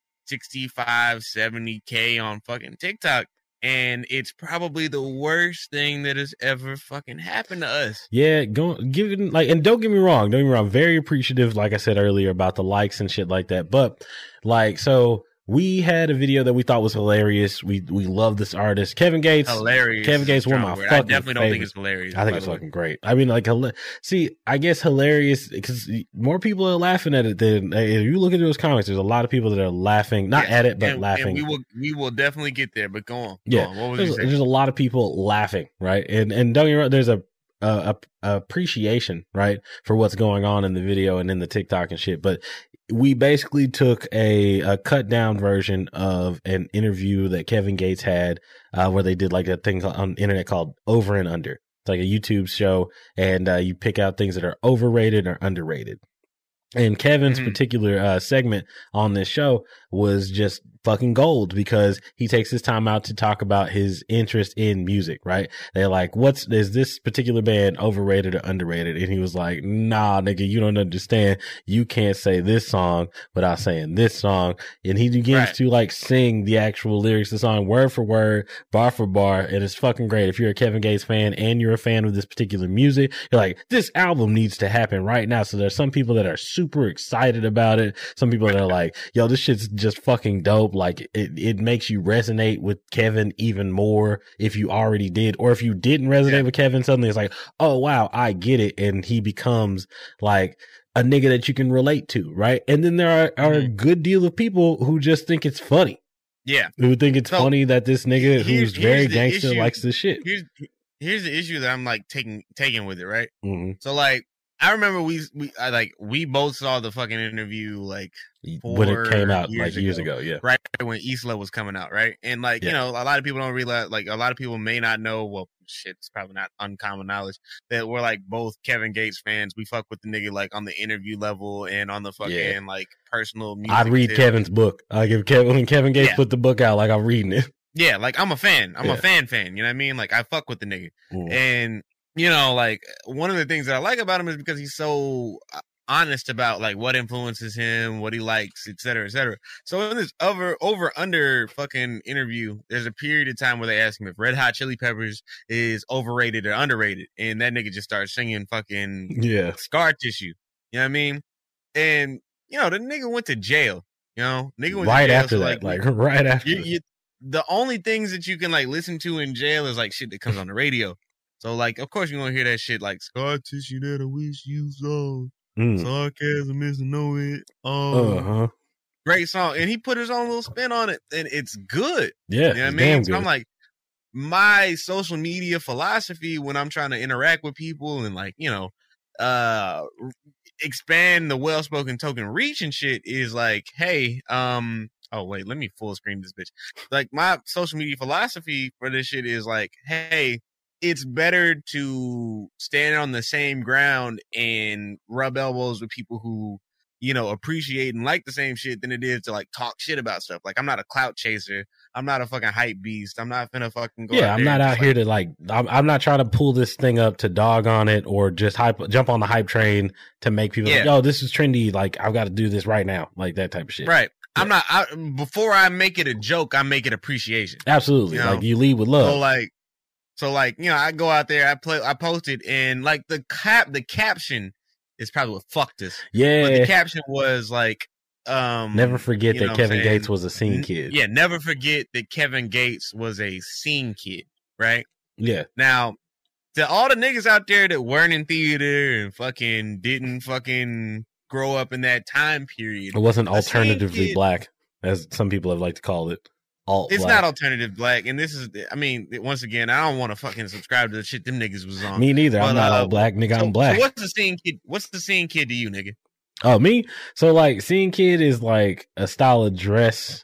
65, 70K on fucking TikTok. And it's probably the worst thing that has ever fucking happened to us. Yeah, and don't get me wrong, very appreciative, like I said earlier, about the likes and shit like that. But like, so we had a video that we thought was hilarious. We love this artist, Kevin Gates. Hilarious. Kevin Gates, one of my fucking I definitely don't think it's hilarious. I think it's fucking great. I mean, like, see, I guess hilarious because more people are laughing at it than if you look at those comments. There's a lot of people that are laughing, not at it, but laughing. And we will definitely get there. But go on. Yeah, what was you saying? There's a lot of people laughing, right? And don't get me wrong, there's a appreciation, right, for what's going on in the video and in the TikTok and shit. But we basically took a cut down version of an interview that Kevin Gates had, where they did like a thing on the internet called Over and Under. It's like a YouTube show, and you pick out things that are overrated or underrated. And Kevin's particular segment on this show was just fucking gold because he takes his time out to talk about his interest in music, right? They're like, is this particular band overrated or underrated? And he was like, nah, nigga, you don't understand. You can't say this song without saying this song. And he begins to like sing the actual lyrics of the song word for word, bar for bar. And it's fucking great. If you're a Kevin Gates fan and you're a fan of this particular music, you're like, this album needs to happen right now. So there's some people that are super excited about it. Some people that are like, yo, this shit's just fucking dope. Like it makes you resonate with Kevin even more if you already did, or if you didn't resonate with Kevin, suddenly it's like, oh wow, I get it. And he becomes like a nigga that you can relate to, right? And then there are a good deal of people who just think it's funny. Yeah. Who think it's funny that this nigga who's very gangster likes this shit. Here's the issue that I'm like taking with it, right? So like I remember we both saw the fucking interview like when it came out like years ago, right when Isla was coming out, right? And like you know, a lot of people don't realize, like a lot of people may not know. Well, shit, it's probably not uncommon knowledge that we're like both Kevin Gates fans. We fuck with the nigga like on the interview level and on the fucking like personal music. I'd read Kevin's book. I give when Kevin Gates put the book out, like I'm reading it. Yeah, like I'm a fan. I'm a fan. You know what I mean? Like I fuck with the nigga. And you know, like one of the things that I like about him is because he's so honest about like what influences him, what he likes, et cetera, et cetera. So in this over under fucking interview, there's a period of time where they ask him if Red Hot Chili Peppers is overrated or underrated, and that nigga just starts singing fucking Scar Tissue. You know what I mean? And you know the nigga went to jail. You know, nigga went right to jail, after so, that, like right after. The only things that you can like listen to in jail is like shit that comes on the radio. So, like, of course, you're going to hear that shit like, Scar Tissue that I wish you saw. Sarcasm is to know it. great song, and he put his own little spin on it, and it's good. Yeah, you know what I mean. So I'm like, my social media philosophy when I'm trying to interact with people and like, you know, expand the well-spoken token reach and shit is like, hey, oh wait, let me full screen this bitch. Like my social media philosophy for this shit is like, hey, it's better to stand on the same ground and rub elbows with people who, you know, appreciate and like the same shit than it is to like talk shit about stuff. Like I'm not a clout chaser. I'm not a fucking hype beast. I'm not finna fucking go. Yeah, I'm not out here to like. I'm not trying to pull this thing up to dog on it or just jump on the hype train to make people like, oh, this is trendy. Like I've got to do this right now. Like that type of shit. Right. Yeah. I'm not. Before I make it a joke, I make it appreciation. Absolutely. You know? Like you lead with love. So like you know, I go out there, I post it, and like the caption is probably what fucked us. Yeah. But the caption was like. Never forget that Kevin Gates was a scene kid. Yeah, never forget that Kevin Gates was a scene kid, right? Yeah. Now, to all the niggas out there that weren't in theater and fucking didn't fucking grow up in that time period. It wasn't alternatively black, as some people have liked to call it. It's not alternative black, and this is, I mean, once again, I don't want to fucking subscribe to the shit them niggas was on. Me neither. I'm not all black, nigga. I'm black. So what's the scene kid? What's the scene kid to you, nigga? Oh, me? So like scene kid is like a style of dress.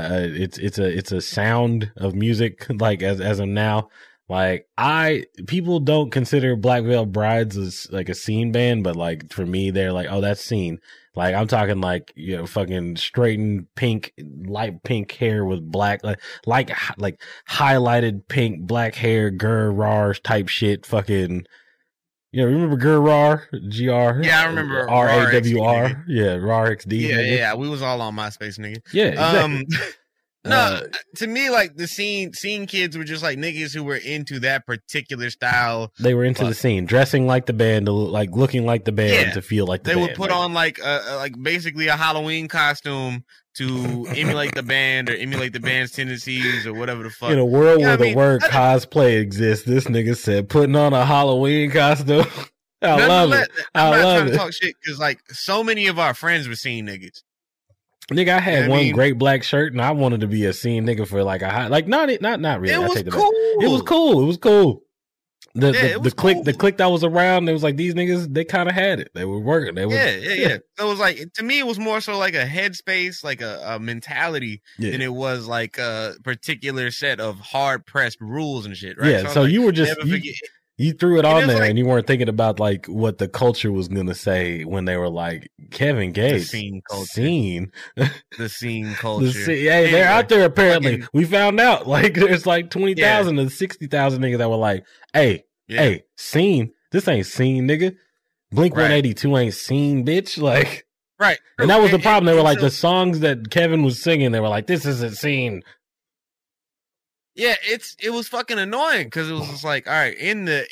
It's a sound of music, like as of now. Like people don't consider Black Veil Brides as like a scene band, but like for me, they're like, oh, that's scene. Like I'm talking like, you know, fucking straightened pink, light pink hair with black, like highlighted pink, black hair, Gur type shit. Fucking. You know, remember GR? Yeah, I remember RAWR. Yeah, RXD. Yeah. We was all on MySpace, nigga. Yeah, exactly. No, to me, like the scene kids were just like niggas who were into that particular style. They were into the scene, dressing like the band, like looking like the band, to feel like the band. They would put on like basically a Halloween costume to emulate the band or emulate the band's tendencies or whatever the fuck. In a world where the word cosplay exists, this nigga said putting on a Halloween costume. I love it. I'm not trying to talk shit because like so many of our friends were scene niggas. Nigga, I had one great black shirt and I wanted to be a scene nigga for like not really. It was cool. It was cool. It was cool. The clique that was around, it was like these niggas, they kind of had it. They were working. Yeah. So it was like, to me, it was more so like a headspace, like a mentality than it was like a particular set of hard pressed rules and shit, right? Yeah. So you were just, you threw it on there and you weren't thinking about like what the culture was going to say when they were like, Kevin Gates, the scene culture. The scene culture. Hey, they're out there apparently. We found out like there's like 20,000 to 60,000 niggas that were like, hey, scene. This ain't scene, nigga. Blink 182 ain't scene, bitch. Like, right. And that was the problem. They were like, the songs that Kevin was singing, they were like, this isn't scene. Yeah, it was fucking annoying because it was just like, all right, in the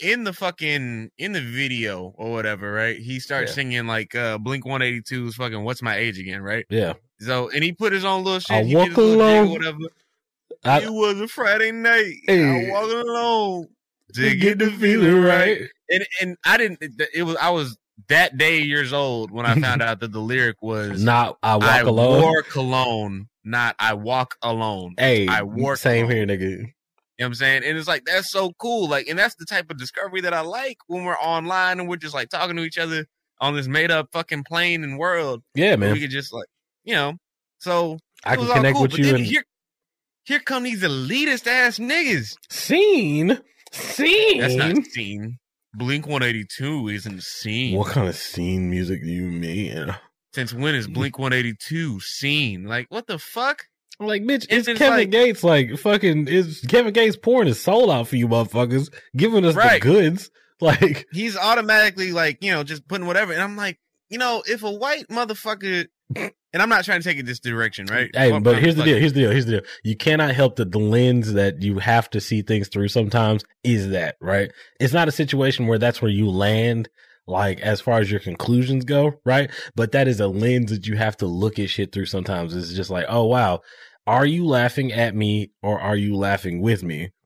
video or whatever, right? He starts singing like Blink 182's fucking "What's My Age Again," right? Yeah. So and he put his own little shit. I walk alone. Whatever. It was a Friday night. Hey, I walking alone to get the feeling right. And I didn't. I was that day years old when I found out that the lyric was not "I walk alone." I wore cologne. Not I walk alone. Hey, I work same alone. Here, nigga. You know what I'm saying? And it's like, that's so cool. Like, and that's the type of discovery that I like when we're online and we're just like talking to each other on this made up fucking plane and world. Yeah, man. We could just like, you know, so I can connect with you. And here come these elitist ass niggas. Scene. That's not scene. Blink 182 isn't scene. What kind of scene music do you mean? Since when is Blink 182 scene? Like, what the fuck? Like, bitch, it's Kevin Gates. Like, fucking, is Kevin Gates pouring his soul out for you motherfuckers, giving us the goods. Like, he's automatically like, you know, just putting whatever. And I'm like, you know, if a white motherfucker, and I'm not trying to take it this direction, right? Hey, but here's the deal. You cannot help that the lens that you have to see things through sometimes is that, right? It's not a situation where that's where you land. Like, as far as your conclusions go, right? But that is a lens that you have to look at shit through sometimes. It's just like, oh, wow. Are you laughing at me or are you laughing with me?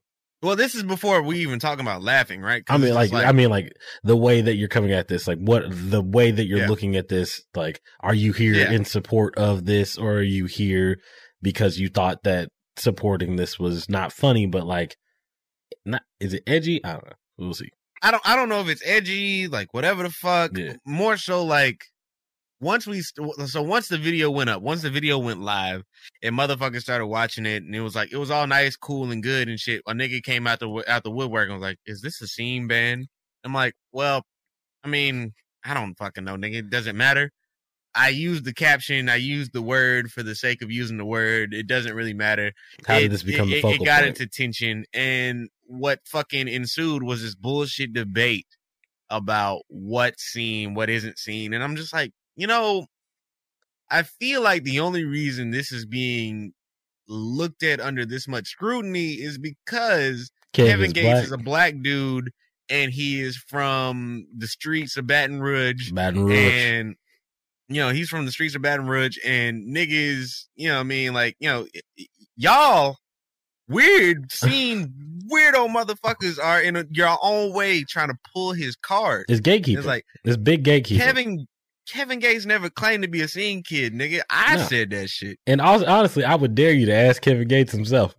Well, this is before we even talking about laughing, right? I mean, like the way that you're coming at this, like the way that you're looking at this, like, are you here in support of this, or are you here because you thought that supporting this was not funny, but like, not, is it edgy? I don't know. We'll see. I don't know if it's edgy, like whatever the fuck. Yeah. More so like once the video went up, once the video went live, and motherfuckers started watching it, and it was all nice, cool, and good and shit. A nigga came out the woodwork and was like, "Is this a scene ban?" I'm like, "Well, I mean, I don't fucking know, nigga. It doesn't matter. I used the caption. I used the word for the sake of using the word. It doesn't really matter." How did this become the focal point? It got into tension, and what fucking ensued was this bullshit debate about what's seen, what isn't seen, and I'm just like, I feel like the only reason this is being looked at under this much scrutiny is because Kevin Gates is a black dude, and he is from the streets of Baton Rouge. And he's from the streets of Baton Rouge, and niggas, y'all weirdo motherfuckers are in your own way trying to pull his card. It's gatekeeping. It's like, it's big gatekeeping. Kevin Gates never claimed to be a scene kid, nigga. I said that shit. And honestly, I would dare you to ask Kevin Gates himself.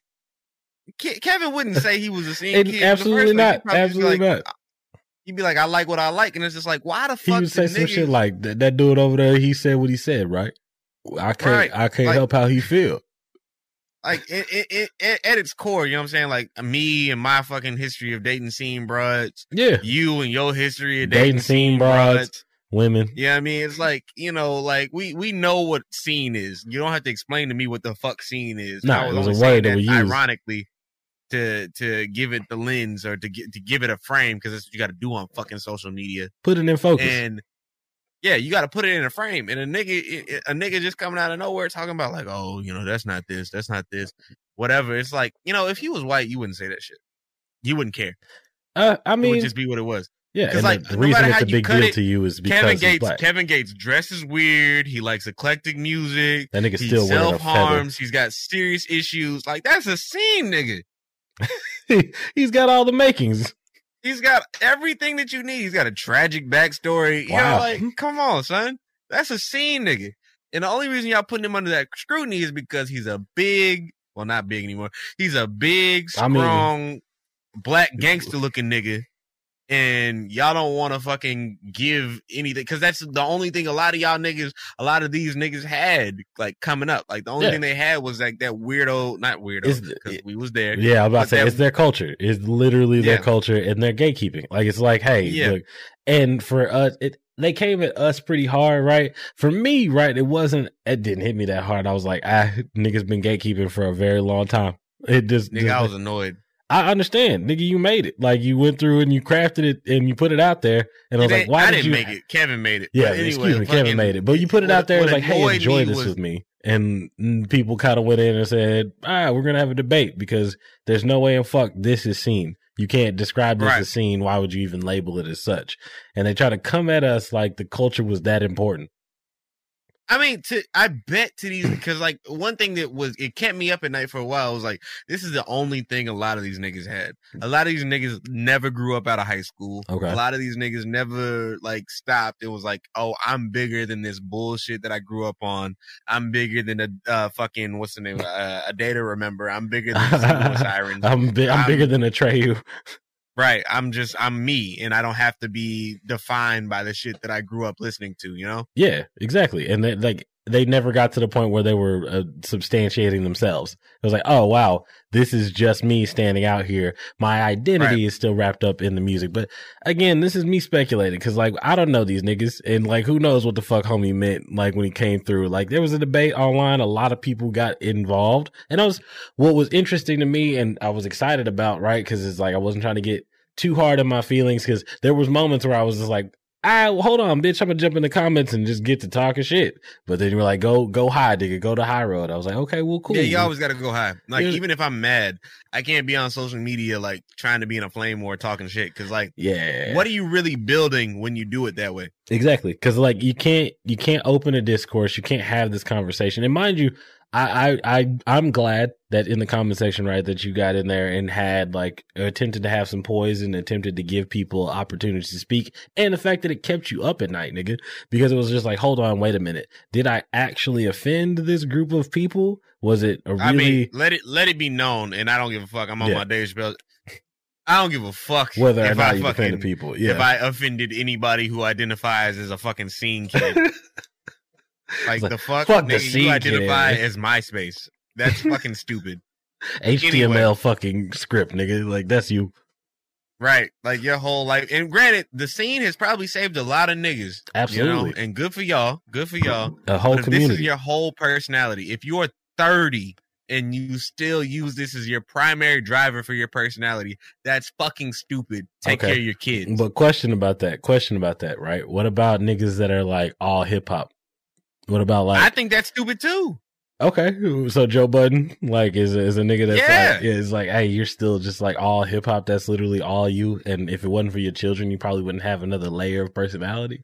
Kevin wouldn't say he was a scene kid. Absolutely not. Absolutely not. He'd be like, "I like what I like," and it's just like, why the fuck? He would say some shit like that dude over there. He said what he said, right? I can't help how he feel. Like at its core, you know what I'm saying? Like me and my fucking history of dating scene broads. Yeah. You and your history of dating scene broads. Women. Yeah, I mean, it's like, like we know what scene is. You don't have to explain to me what the fuck scene is. No, it was a word that we use. Ironically, to give it the lens, or to give it a frame, because that's what you got to do on fucking social media. Put it in focus. And yeah, you got to put it in a frame. And a nigga just coming out of nowhere talking about like, oh, that's not this, whatever. It's like, if he was white, you wouldn't say that shit. You wouldn't care. I mean, it would just be what it was. Yeah, and like, the reason it's a big deal to you is because Kevin Gates dresses weird. He likes eclectic music. That nigga still self-harms. He's got serious issues. Like, that's a scene, nigga. He's got all the makings. He's got everything that you need. He's got a tragic backstory. Wow. Like, come on, son. That's a scene, nigga. And the only reason y'all putting him under that scrutiny is because he's a big, well, not big anymore. He's a big, strong, black gangster-looking nigga. And y'all don't want to fucking give anything, because that's the only thing a lot of these niggas had, like, coming up. Like, the only thing they had was like that not weirdo, because we was there. Yeah, I'm about to say, it's their culture. It's literally their culture and their gatekeeping. Like, it's like, hey, look, and for us, they came at us pretty hard, right? For me, right, it didn't hit me that hard. I was like, niggas been gatekeeping for a very long time. I was annoyed. I understand, nigga. You made it. Like, you went through and you crafted it and you put it out there. And I was like, "Why did you?" I didn't make it. Kevin made it. Yeah, excuse me, Kevin made it. But you put it out there. It was like, "Hey, enjoy this with me." And people kind of went in and said, we're gonna have a debate because there's no way in fuck this is seen. You can't describe this as seen. Why would you even label it as such? And they try to come at us like the culture was that important. I mean, I bet to these, because like one thing it kept me up at night for a while was like, this is the only thing a lot of these niggas had. A lot of these niggas never grew up out of high school. Okay. A lot of these niggas never like stopped. It was like, oh, I'm bigger than this bullshit that I grew up on. I'm bigger than a fucking, what's the name? A Day to Remember. I'm bigger than the Sirens. I'm bigger than Atreyu. Right. I'm me, and I don't have to be defined by the shit that I grew up listening to, Yeah, exactly. And they never got to the point where they were substantiating themselves. It was like, oh, wow, this is just me standing out here. My identity is still wrapped up in the music. But again, this is me speculating, because like, I don't know these niggas, and like, who knows what the fuck homie meant, like, when he came through. Like, there was a debate online. A lot of people got involved. And what was interesting to me, and I was excited about, right? Because it's like, I wasn't trying to get too hard in my feelings, because there was moments where I was just like, hold on, bitch, I'm gonna jump in the comments and just get to talking shit. But then you were like, go high, nigga, go to high road. I was like, okay, well, cool. Yeah, you always gotta go high. Like, even if I'm mad, I can't be on social media like trying to be in a flame war talking shit, because like, what are you really building when you do it that way? Exactly, because like, you can't open a discourse, you can't have this conversation. And mind you, I'm glad that in the comment section, right, that you got in there and had like attempted to have some poise and attempted to give people opportunities to speak, and the fact that it kept you up at night, nigga, because it was just like, hold on, wait a minute, did I actually offend this group of people? Was it a really? I mean, let it be known, and I don't give a fuck. I'm on my Dave Chappelle. I don't give a fuck whether or not you offended people. Yeah. If I offended anybody who identifies as a fucking scene kid. Like the fuck nigga, you identify as MySpace. That's fucking stupid. HTML anyway. Fucking script, nigga. Like that's you. Right. Like your whole life. And granted, the scene has probably saved a lot of niggas. Absolutely. You know? And good for y'all. Good for y'all. A whole community. This is your whole personality. If you're 30 and you still use this as your primary driver for your personality, that's fucking stupid. Take care of your kids. But question about that, right? What about niggas that are like all hip hop? What about like? I think that's stupid too. Okay, so Joe Budden like is a nigga that's like is like, hey, you're still just like all hip hop. That's literally all you. And if it wasn't for your children, you probably wouldn't have another layer of personality.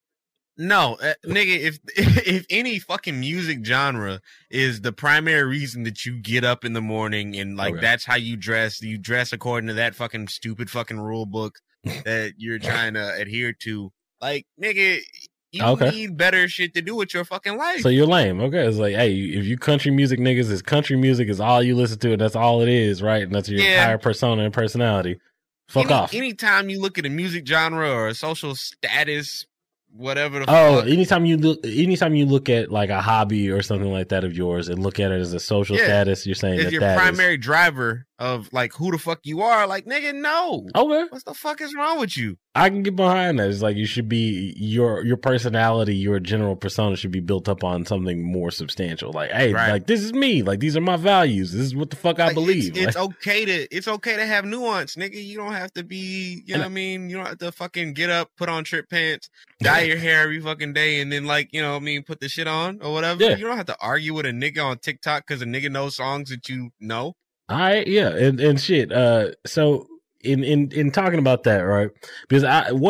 No, nigga, if any fucking music genre is the primary reason that you get up in the morning and like that's how you dress according to that fucking stupid fucking rule book that you're trying to adhere to, like, nigga. You need better shit to do with your fucking life. So you're lame. Okay. It's like, hey, if you country music niggas, is country music is all you listen to, and that's all it is, right? And that's your entire persona and personality. Fuck off. Anytime you look at a music genre or a social status, whatever the fuck. anytime you look at like a hobby or something like that of yours and look at it as a social status, you're saying it's your primary driver of like who the fuck you are. Like, nigga, no. Okay. What the fuck is wrong with you? I can get behind that. It's like you should be your personality, your general persona should be built up on something more substantial. Like, hey, like this is me. Like these are my values. This is what the fuck I believe. It's okay to have nuance, nigga. You don't have to be, you know what I mean? You don't have to fucking get up, put on trip pants, dye your hair every fucking day, and then like, you know what I mean, put the shit on or whatever. Yeah. You don't have to argue with a nigga on TikTok because a nigga knows songs that you know. And shit. So in talking about that, right? Because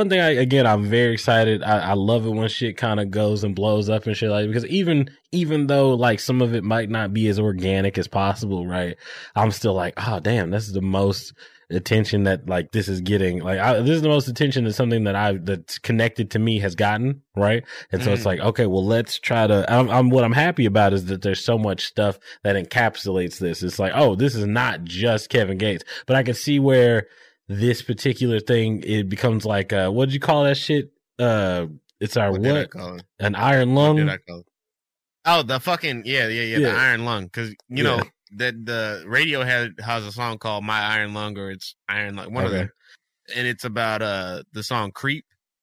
I'm very excited. I love it when shit kind of goes and blows up and shit like, because even though like some of it might not be as organic as possible, right? I'm still like, oh damn, this is the most attention that like this is getting. Like this is the most attention that something that's connected to me has gotten, right? And so it's like, okay, well, let's try to. What I'm happy about is that there's so much stuff that encapsulates this. It's like, oh, this is not just Kevin Gates, but I can see where this particular thing, it becomes like, what did you call that shit? It's our what? An iron lung. What did I call it? Oh, the fucking the iron lung, because you know. That the Radiohead has a song called "My Iron Lung" or it's Iron Lung, one of them, and it's about the song "Creep"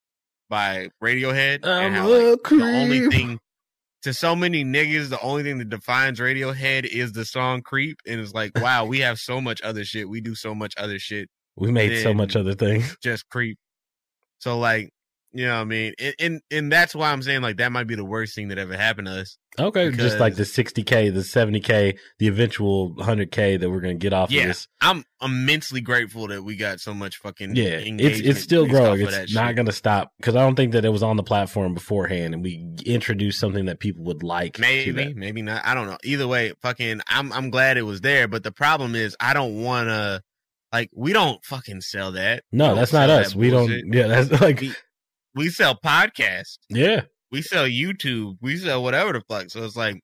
by Radiohead. And how, like, the only thing to so many niggas, the only thing that defines Radiohead is the song "Creep," and it's like, wow, we have so much other shit. We do so much other shit. We made so much other things. Just Creep. So like, you know what I mean? And that's why I'm saying like that might be the worst thing that ever happened to us. Okay, just like the 60K, the 70K, the eventual 100K that we're gonna get off of this. I'm immensely grateful that we got so much fucking it's still growing. It's not gonna stop because I don't think that it was on the platform beforehand, and we introduced something that people would like. Maybe not. I don't know. Either way, fucking, I'm glad it was there. But the problem is, I don't want to. Like, we don't fucking sell that. No, that's not us. We don't. Yeah, that's like we sell podcasts. Yeah. We sell YouTube. We sell whatever the fuck. So it's like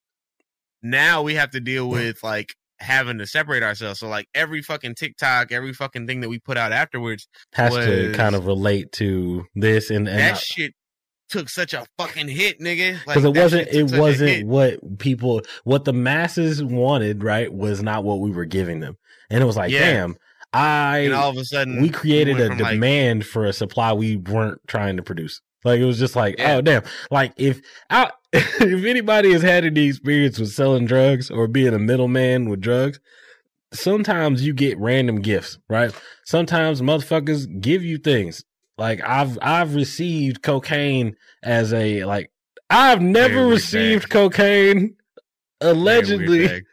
now we have to deal with like having to separate ourselves. So like every fucking TikTok, every fucking thing that we put out afterwards has to kind of relate to this. And that shit took such a fucking hit, nigga. Because it wasn't what the masses wanted, right? Was not what we were giving them. And it was like, damn. And all of a sudden we created a demand for a supply we weren't trying to produce. Like, it was just like, oh, damn. Like, if anybody has had any experience with selling drugs or being a middleman with drugs, sometimes you get random gifts, right? Sometimes motherfuckers give you things. Like, I've received cocaine as a, like, I've never received cocaine, allegedly.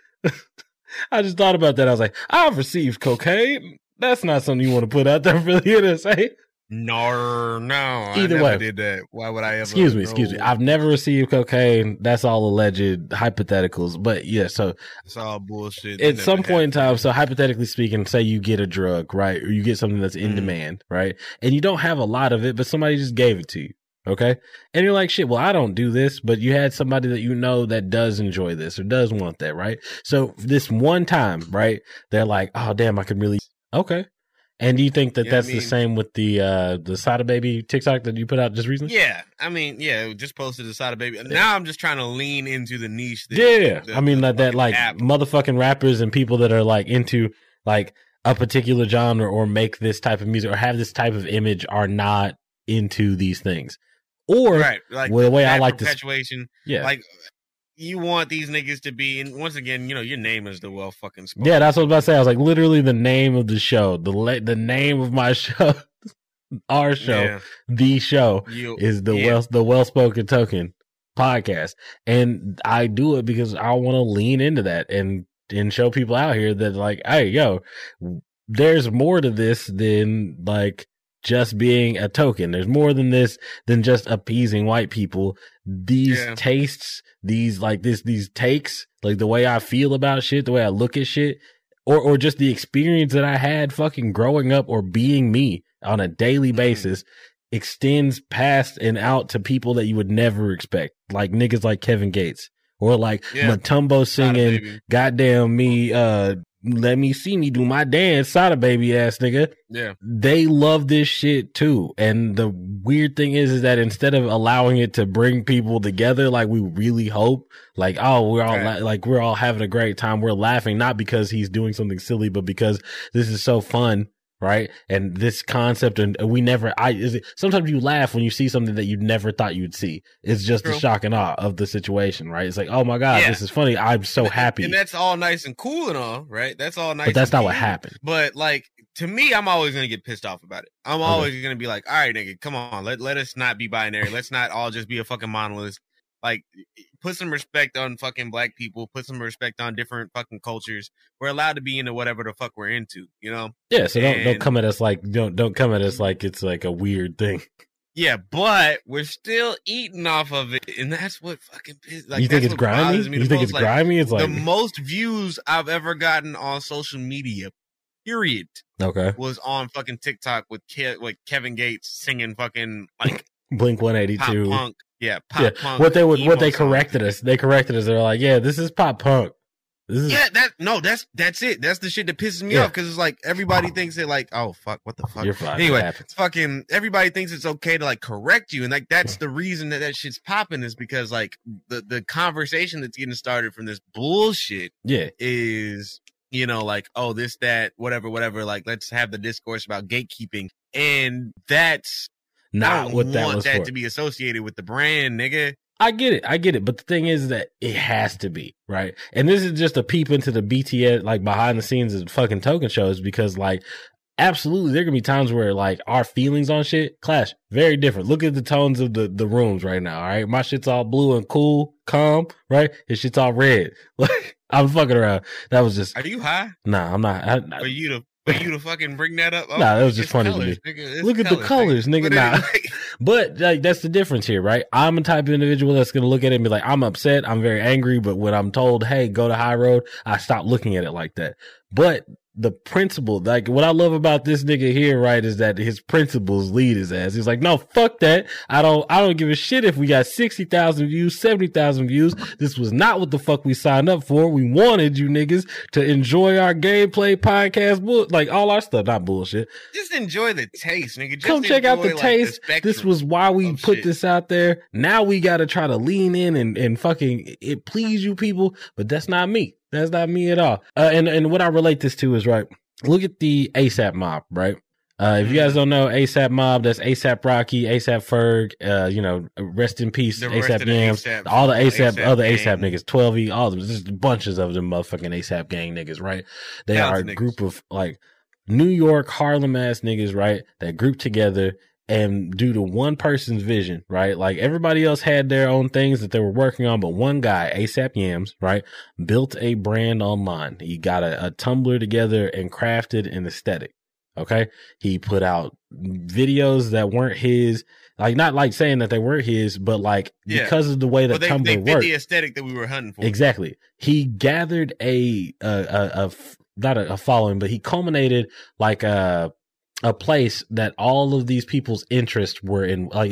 I just thought about that. I was like, I've received cocaine. That's not something you want to put out there for the NSA. No. Either I never way, did that. Why would I ever? Excuse me. I've never received cocaine. That's all alleged hypotheticals. But yeah, so it's all bullshit. At some point in time, so hypothetically speaking, say you get a drug, right? Or you get something that's in demand, right? And you don't have a lot of it, but somebody just gave it to you. Okay. And you're like, shit, well, I don't do this, but you had somebody that you know that does enjoy this or does want that, right? So this one time, right? They're like, oh, damn, I could really, okay. And do you think that that's the same with the Sada Baby TikTok that you put out just recently? Yeah. I mean, yeah, just posted the Sada Baby. Now I'm just trying to lean into the niche. I mean, that like motherfucking rappers and people that are like into like a particular genre or make this type of music or have this type of image are not into these things. Or right, like well, the way I like perpetuation. Yeah. Like you want these niggas to be, and once again, you know, your name is the well fucking spoken. Yeah, that's what I was about to say. I was like, literally the name of the show, the name of my show, our show, the show is the Well Spoken Token podcast, and I do it because I want to lean into that and show people out here that like, hey, yo, there's more to this than like just being a token. There's more than this than just appeasing white people. These tastes, these takes, like the way I feel about shit, the way I look at shit, or just the experience that I had fucking growing up or being me on a daily basis extends past and out to people that you would never expect. Like niggas like Kevin Gates or like Matumbo singing goddamn me, let me see me do my dance, Sada Baby ass nigga. Yeah. They love this shit too. And the weird thing is that instead of allowing it to bring people together, like we really hope, like, oh, we're all we're all having a great time. We're laughing, not because he's doing something silly, but because this is so fun. Right. And this concept, and we never, sometimes you laugh when you see something that you never thought you'd see. It's just the shock and awe of the situation, right? It's like, oh my God, this is funny. I'm so happy. And that's all nice and cool and all, right? That's all nice. But that's not what happened. But like, to me, I'm always going to get pissed off about it. I'm always going to be like, all right, nigga, come on. Let us not be binary. Let's not all just be a fucking monolith. Like, put some respect on fucking black people. Put some respect on different fucking cultures. We're allowed to be into whatever the fuck we're into, you know? Yeah, so don't come at us like don't come at us like it's like a weird thing. Yeah, but we're still eating off of it, and that's what fucking pisses. Like, you think it's grimy? You think it's grimy? It's like the most views I've ever gotten on social media, period. Okay, was on fucking TikTok with Kevin Gates singing fucking like Blink 182 pop punk. Yeah, pop punk. What they corrected us. They corrected us. They're like, yeah, this is pop punk. That's it. That's the shit that pisses me off, because it's like everybody thinks it like, oh fuck, what the fuck. You're fine. Anyway, fucking everybody thinks it's okay to like correct you, and like that's the reason that shit's popping, is because like the conversation that's getting started from this bullshit is, you know, like, oh, this, that, whatever, like, let's have the discourse about gatekeeping, and that's not what that was for. To be associated with the brand, nigga. I get it. But the thing is that it has to be, right? And this is just a peep into the BTS, like behind the scenes of fucking token shows, because like, absolutely, there can be times where like our feelings on shit clash. Very different. Look at the tones of the rooms right now. All right. My shit's all blue and cool, calm, right? His shit's all red. Like, I'm fucking around. That was just. Are you high? Nah, I'm not. For you to fucking bring that up? Oh, nah, that was just funny colors, to me. Look at the colors, nigga. Nah. But like, that's the difference here, right? I'm a type of individual that's going to look at it and be like, I'm upset, I'm very angry, but when I'm told, hey, go to High Road, I stop looking at it like that. But the principle, like what I love about this nigga here, right, is that his principles lead his ass. He's like, no, fuck that. I don't give a shit if we got 60,000 views, 70,000 views. This was not what the fuck we signed up for. We wanted you niggas to enjoy our gameplay podcast, like all our stuff, not bullshit. Just enjoy the taste, nigga. Just come check out the taste. This was why we put this out there. Now we got to try to lean in and fucking it please you people, but that's not me. That's not me at all. And what I relate this to is, right, look at the ASAP mob, right? If you guys don't know ASAP mob, that's ASAP Rocky, ASAP Ferg, you know, rest in peace, ASAP Yams, all the ASAP other ASAP niggas, 12E, all of them, just bunches of them motherfucking ASAP gang niggas, right? They are a group of like New York, Harlem ass niggas, right? That group together. And due to one person's vision, right? Like everybody else had their own things that they were working on, but one guy, ASAP Yams, right, built a brand online. He got a Tumblr together and crafted an aesthetic. Okay. He put out videos that weren't his, like, not like saying that they weren't his, but like because of the way that Tumblr worked. They fit the aesthetic that we were hunting for. Exactly. He gathered not a following, but he culminated like a place that all of these people's interests were in. Like,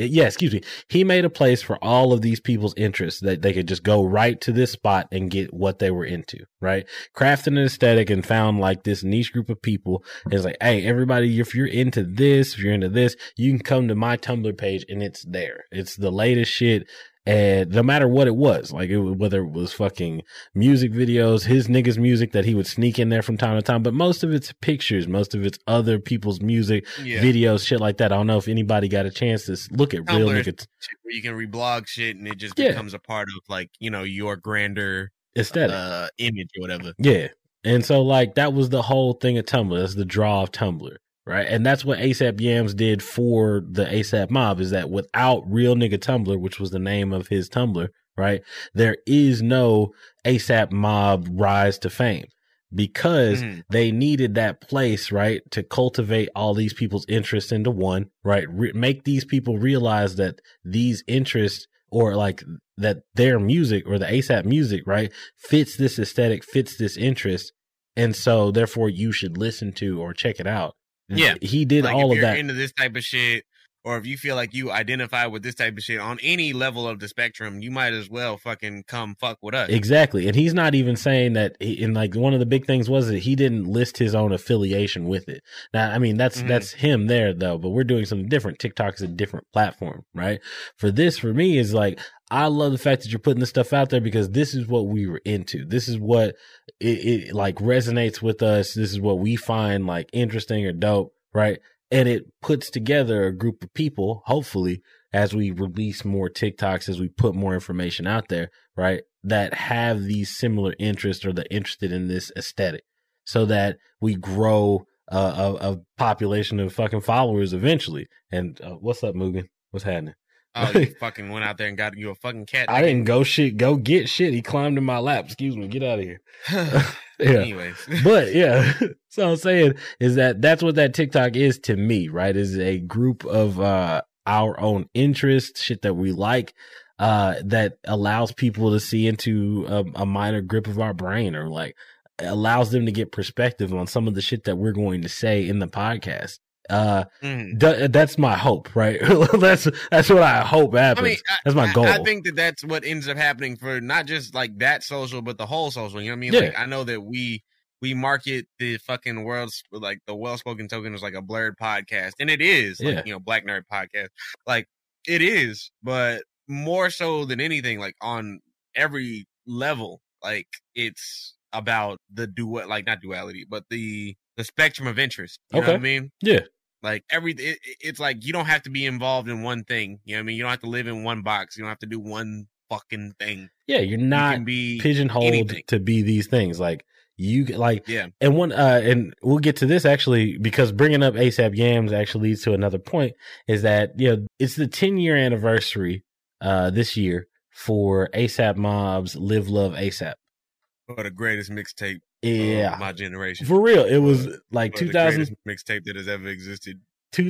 he made a place for all of these people's interests that they could just go right to this spot and get what they were into, right? Crafted an aesthetic and found like this niche group of people. And it's like, hey, everybody, if you're into this, you can come to my Tumblr page and it's there. It's the latest shit. And no matter what it was, like whether it was fucking music videos, his niggas music that he would sneak in there from time to time, but most of it's pictures, most of it's other people's music, videos, shit like that. I don't know if anybody got a chance to look at Tumblr, real niggas. Where you can reblog shit and it just becomes a part of like, your grander aesthetic, image or whatever. Yeah. And so like that was the whole thing of Tumblr. That's the draw of Tumblr. Right. And that's what ASAP Yams did for the ASAP Mob, is that without Real Nigga Tumblr, which was the name of his Tumblr, right, there is no ASAP Mob rise to fame, because they needed that place, right, to cultivate all these people's interests into one, right, make these people realize that these interests, or like that their music or the ASAP music, right, fits this aesthetic, fits this interest. And so therefore you should listen to or check it out. Yeah, he did like all of that. If you're into this type of shit, or if you feel like you identify with this type of shit on any level of the spectrum, you might as well fucking come fuck with us. Exactly. And he's not even saying that. And like one of the big things was that he didn't list his own affiliation with it. Now, I mean, that's him there though, but we're doing something different. TikTok is a different platform, right? For me is like, I love the fact that you're putting this stuff out there, because this is what we were into. This is what it like resonates with us. This is what we find like interesting or dope, right? And it puts together a group of people, hopefully, as we release more TikToks, as we put more information out there, right, that have these similar interests or they're interested in this aesthetic, so that we grow a population of fucking followers eventually. And what's up, Mugen? What's happening? Oh, you fucking went out there and got you a fucking cat. I didn't go get shit. He climbed in my lap. Excuse me. Get out of here. Yeah. Anyways. But yeah. So I'm saying is that's what that TikTok is to me, right? Is a group of our own interests, shit that we like, that allows people to see into a minor grip of our brain, or like allows them to get perspective on some of the shit that we're going to say in the podcast. That's my hope, right? that's what I hope happens. I mean, that's my goal. I think that's what ends up happening for not just like that social, but the whole social. You know what I mean? Yeah. Like, I know that we market the fucking world's, like, the Well Spoken Token is like a blurred podcast, and it is, like, Black Nerd podcast, like it is, but more so than anything, like on every level, like it's about the not duality, but the spectrum of interest. You know what I mean? Yeah. Like it's like you don't have to be involved in one thing. You know what I mean? You don't have to live in one box. You don't have to do one fucking thing. Yeah, you're not pigeonholed anything to be these things. Like you like, and one and we'll get to this actually, because bringing up ASAP Yams actually leads to another point, is that it's the 10-year anniversary this year for ASAP Mob's Live Love ASAP. For the greatest mixtape. My generation. For real. It was like 2000 mixtape that has ever existed.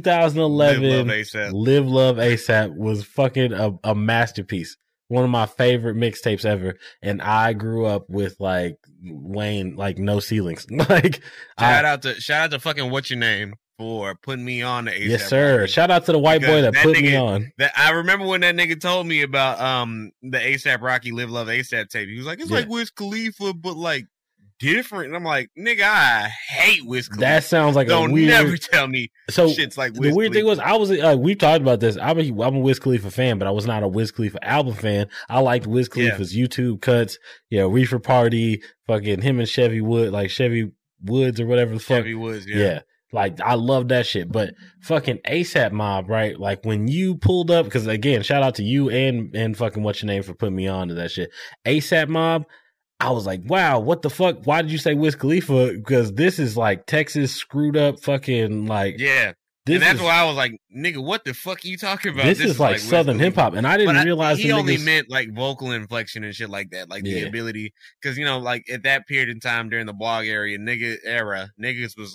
2011 Live Love ASAP was fucking a masterpiece. One of my favorite mixtapes ever. And I grew up with like Wayne, like No Ceilings. Like shout out to fucking What's Your Name for putting me on the ASAP. Yes, sir. Rocky. Shout out to the white boy that put me on. I remember when that nigga told me about the ASAP Rocky Live Love ASAP tape. He was like, it's like Wiz Khalifa, but like different. And I'm like, nigga, I hate Wiz Khalifa. That sounds like Don't a weird. Never tell me shit's like Wiz The weird Khalifa. thing was, we've talked about this. I'm a Wiz Khalifa fan, but I was not a Wiz Khalifa album fan. I liked Wiz Khalifa's YouTube cuts, Reefer Party, fucking him and Chevy Wood, like Chevy Woods or whatever the fuck. Chevy Woods, yeah. Like, I love that shit. But fucking ASAP Mob, right? Like, when you pulled up, because again, shout out to you and fucking What's Your Name for putting me on to that shit. ASAP Mob, I was like, wow, what the fuck? Why did you say Wiz Khalifa? Because this is like Texas screwed up fucking like. Yeah. And that's why I was like, nigga, what the fuck are you talking about? This is like Southern hip hop. And I didn't realize he only meant like vocal inflection and shit like that. Like the ability. Because, like at that period in time during the blog era, niggas was like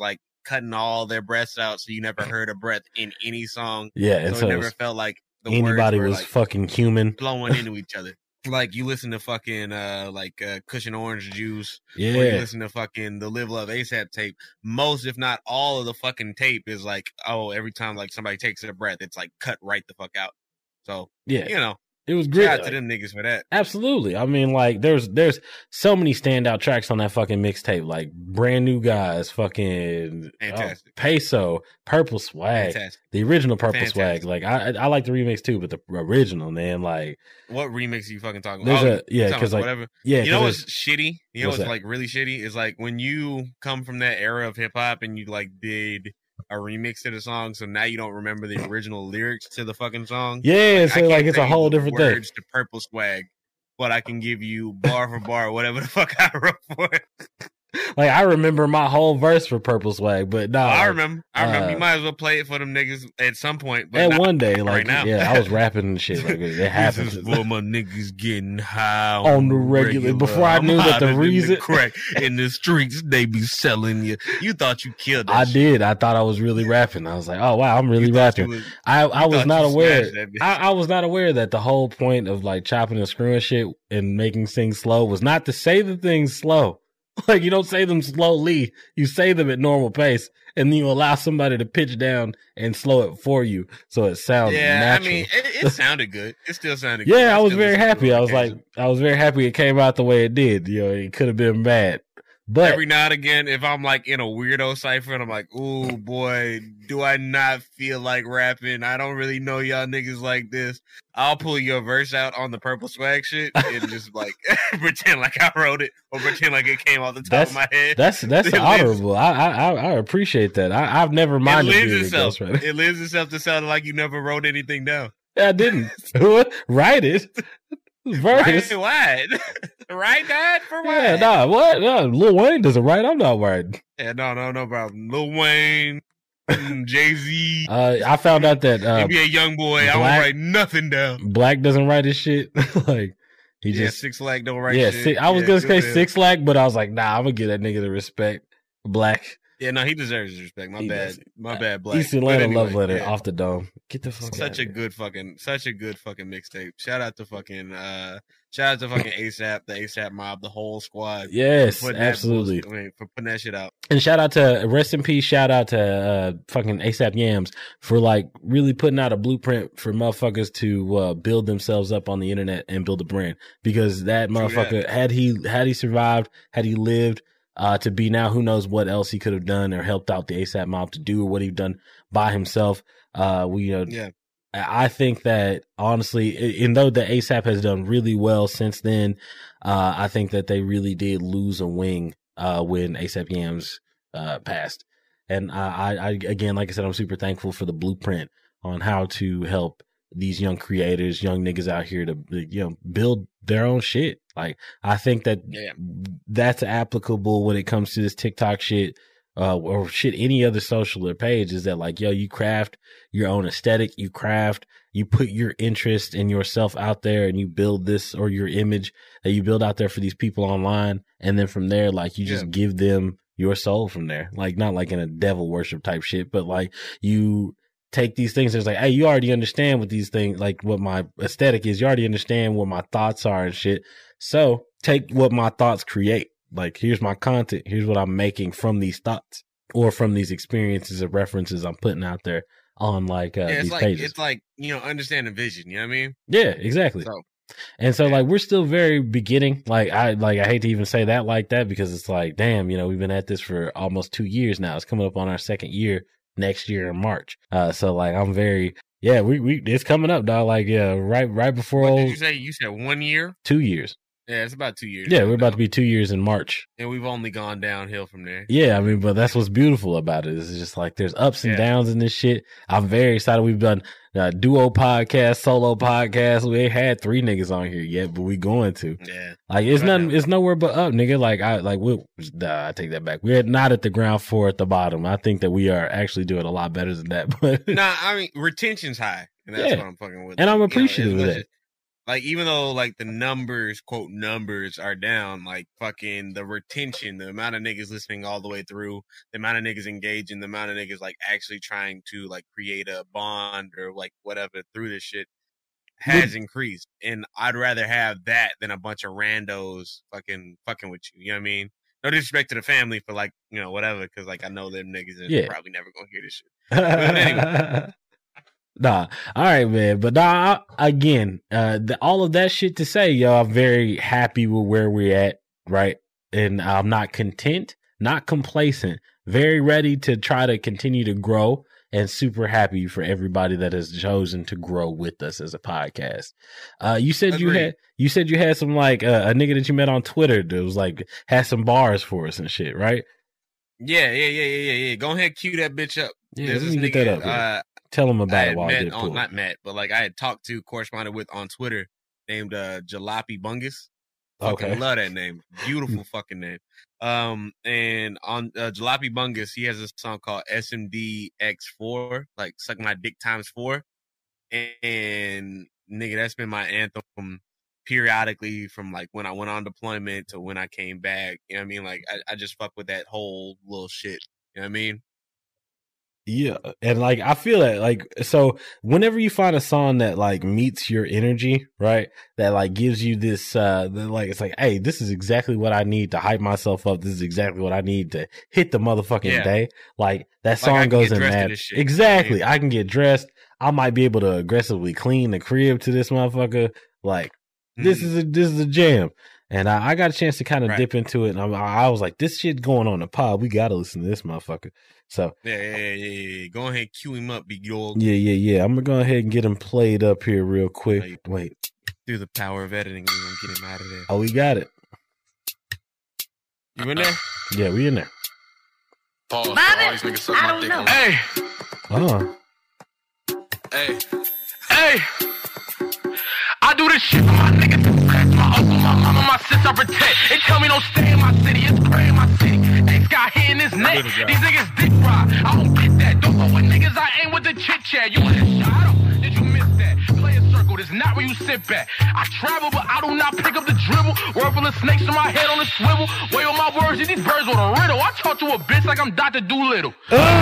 cutting all their breaths out, so you never heard a breath in any song. Yeah, and so it never felt like anybody was like fucking human, blowing into each other. Like you listen to fucking Cushion Orange Juice, or you listen to fucking the Live Love ASAP tape. Most, if not all, of the fucking tape is like, oh, every time like somebody takes a breath, it's like cut right the fuck out. So yeah, you know. It was great. Shout out to them niggas for that. Absolutely. I mean, like, there's so many standout tracks on that fucking mixtape. Like, Brand New Guys, fucking Peso, Purple Swag, the original Purple Swag. Like, I like the remix too, but the original, man, like, what remix are you fucking talking about? Because like, whatever. Yeah, you know what's shitty? You know what's like really shitty is like when you come from that era of hip hop and you like did a remix to the song, so now you don't remember the original lyrics to the fucking song. Yeah, so like it's a whole different thing. Words to Purple Swag, but I can give you bar for bar whatever the fuck I wrote for it. Like I remember my whole verse for Purple Swag, but no, I remember. You might as well play it for them niggas at some point. But at one day, like right now. Yeah, I was rapping and shit. Like it happened. This is for my niggas getting high on the regular. Before I knew that the reason crack in the streets they be selling you. You thought you killed that I shit. did. I thought I was really rapping. I was like, oh wow, I'm really rapping. I was not aware. I was not aware that the whole point of like chopping and screwing shit and making things slow was not to say the things slow. Like, you don't say them slowly. You say them at normal pace, and then you allow somebody to pitch down and slow it for you so it sounds natural. I mean, it sounded good. It still sounded good. Yeah, I was very happy. I was very happy it came out the way it did. You know, it could have been bad. But every now and again, if I'm like in a weirdo cipher and I'm like, ooh, boy, do I not feel like rapping? I don't really know y'all niggas like this. I'll pull your verse out on the Purple Swag shit and just like pretend like I wrote it or pretend like it came off the top of my head. That's honorable. I appreciate that. I've never minded being a ghostwriter. It lends itself to sounding like you never wrote anything down. I didn't write it. Verse. Right, right, Dad? For what? Yeah, nah, what? No, Lil Wayne doesn't write. I'm not writing. Yeah, no problem. Lil Wayne, Jay-Z. I found out that NBA YoungBoy, I don't write nothing down. Black doesn't write his shit. Like he just 6 Lack don't write shit. I was gonna say 6 Lack, but I was like, nah, I'm gonna give that nigga the respect. Black. Yeah, no, he deserves his respect. My bad, Black. East Atlanta love letter off the dome. Get the fuck such a good fucking mixtape. Shout out to fucking ASAP, the ASAP mob, the whole squad. Yes, absolutely. For putting that shit out. And shout out to rest in peace. Shout out to fucking ASAP Yams for like really putting out a blueprint for motherfuckers to build themselves up on the internet and build a brand. Because that motherfucker had he survived, had he lived. To be now, who knows what else he could have done or helped out the ASAP mob to do or what he'd done by himself. I think that honestly, even though the ASAP has done really well since then, I think that they really did lose a wing, when ASAP Yams, passed. And I again, like I said, I'm super thankful for the blueprint on how to help these young creators, young niggas out here to, build their own shit. Like, I think that that's applicable when it comes to this TikTok shit, or shit, any other social or page, is that like, you craft your own aesthetic, you put your interest and yourself out there and you build this, or your image that you build out there for these people online. And then from there, like, you just give them your soul from there. Like, not like in a devil worship type shit, but like you take these things. It's like, hey, you already understand what these things, like what my aesthetic is. You already understand what my thoughts are and shit. So take what my thoughts create. Like, here's my content. Here's what I'm making from these thoughts or from these experiences or references I'm putting out there on like these pages. It's like, understand the vision. You know what I mean? Yeah, exactly. So like, we're still very beginning. I hate to even say that like that, because it's like, damn, we've been at this for almost 2 years now. It's coming up on our second year next year in March. So like, I'm very, we it's coming up, dog. Like, right before. What did you say? You said 1 year? 2 years. Yeah, it's about 2 years. Yeah, we're about to be 2 years in March. And we've only gone downhill from there. Yeah, I mean, but that's what's beautiful about it. It's just like, there's ups and downs in this shit. I'm very excited. We've done duo podcast, solo podcast. We ain't had 3 niggas on here yet, but we going to. Yeah. Like, it's nothing, it's nowhere but up, nigga. Like, I take that back. We're not at the ground floor at the bottom. I think that we are actually doing a lot better than that. But I mean, retention's high. And that's what I'm fucking with. And I'm appreciative of that. like, even though, like, the numbers, quote, numbers are down, like, fucking the retention, the amount of niggas listening all the way through, the amount of niggas engaging, the amount of niggas, like, actually trying to, like, create a bond or, like, whatever through this shit has increased. And I'd rather have that than a bunch of randos fucking with you. You know what I mean? No disrespect to the family for, like, you know, whatever, because, like, I know them niggas are probably never gonna hear this shit. But anyway. Nah, all right, man. But nah, again, all of that shit to say, yo, I'm very happy with where we're at, right? And I'm not content, not complacent, very ready to try to continue to grow, and super happy for everybody that has chosen to grow with us as a podcast. You said you had some, like, a nigga that you met on Twitter that was like had some bars for us and shit, right? Yeah. Go ahead, cue that bitch up. Yeah, let me get that up. Here. Tell them about it while I did pull. Not met, but, like, I had corresponded with on Twitter, named Jalopy Bungus. Fucking love that name. Beautiful fucking name. And on Jalopy Bungus, he has a song called SMDX4, like Suck My Dick x4. And nigga, that's been my anthem periodically from, like, when I went on deployment to when I came back. You know what I mean? Like, I just fuck with that whole little shit. You know what I mean? Yeah, and, like, I feel that, like, so whenever you find a song that, like, meets your energy, right, that, like, gives you this, like, it's like, hey, this is exactly what I need to hype myself up. This is exactly what I need to hit the motherfucking day. Like, that song goes in mad. Exactly. I can get dressed. I might be able to aggressively clean the crib to this motherfucker. Like, this is a jam. And I got a chance to kind of dip into it, and I was like, this shit going on the pod. We got to listen to this motherfucker. So yeah. Go ahead, cue him up, big old. Yeah. I'm gonna go ahead and get him played up here real quick. Wait. Through the power of editing, we're gonna get him out of there. Oh, we got it. You in there? Yeah, we in there. Pause. All these niggas suck my dick on. Hey. I do this shit for my niggas. My uncle, my mama, my sister, I protect. They tell me don't stay in my city. It's gray in my city. X got hit in his neck. These niggas dick ride. I don't get that. Don't go with niggas. I ain't with the chit chat. You want a shot? Did you miss that? Play a circle. This not where you sit back. I travel, but I do not pick up the dribble. Word full of snakes in my head on a swivel. Weigh on my words. These birds with a riddle. I talk to a bitch like I'm Dr. Doolittle.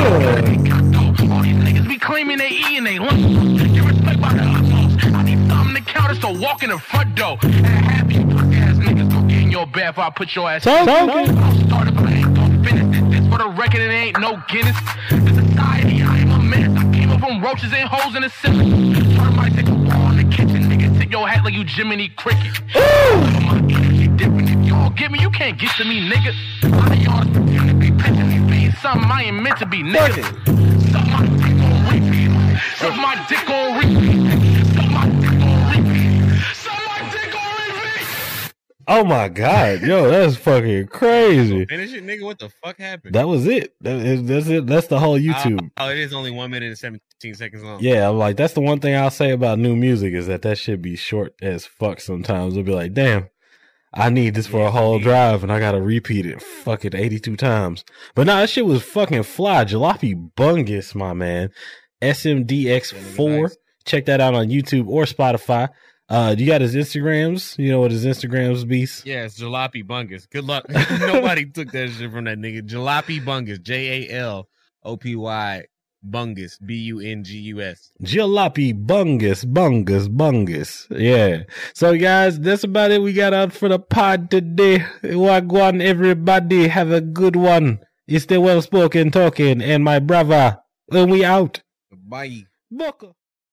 All these niggas be claiming they eat and they lunch. Get respect by the utmost. I need something to count us to walk in the front door. And happy punk ass niggas go get in your bed before I put your ass in. I'll start it, but I ain't gon' finish it. This for the record, it ain't no Guinness. The society, I am a menace. I came up from roaches and holes in the ceiling. Termites take a wall in the kitchen. Nigga, tip your hat like you Jiminy Cricket. My energy different. If you don't get me, you can't get to me, nigga. A lot of y'all pretend to be pitching me. Being something I ain't meant to be, nigga. Suck my dick on repeat. Suck my dick on repeat. Suck my dick on repeat. Suck my dick on repeat. Oh my God, yo, that's fucking crazy. Finish it, nigga. What the fuck happened? That was it. That's it. That's the whole YouTube. Oh, it is only 1 minute and 17 seconds long. Yeah, I'm like, that's the one thing I'll say about new music is that should be short as fuck sometimes. It'll be like, damn, I need this for a whole drive and I gotta repeat it fucking 82 times. But nah, that shit was fucking fly. Jalopy Bungus, my man. SMDX4. Nice. Check that out on YouTube or Spotify. You got his Instagrams? You know what his Instagrams be? Yeah, it's Jalopy Bungus. Good luck. Nobody took that shit from that nigga. Jalopy Bungus. JALOPY Bungus. BUNGUS. Jalopy Bungus. Yeah. So guys, that's about it we got out for the pod today. Wagwan everybody. Have a good one. It's the well spoken talking and my brother. And we out. Bye. Boca.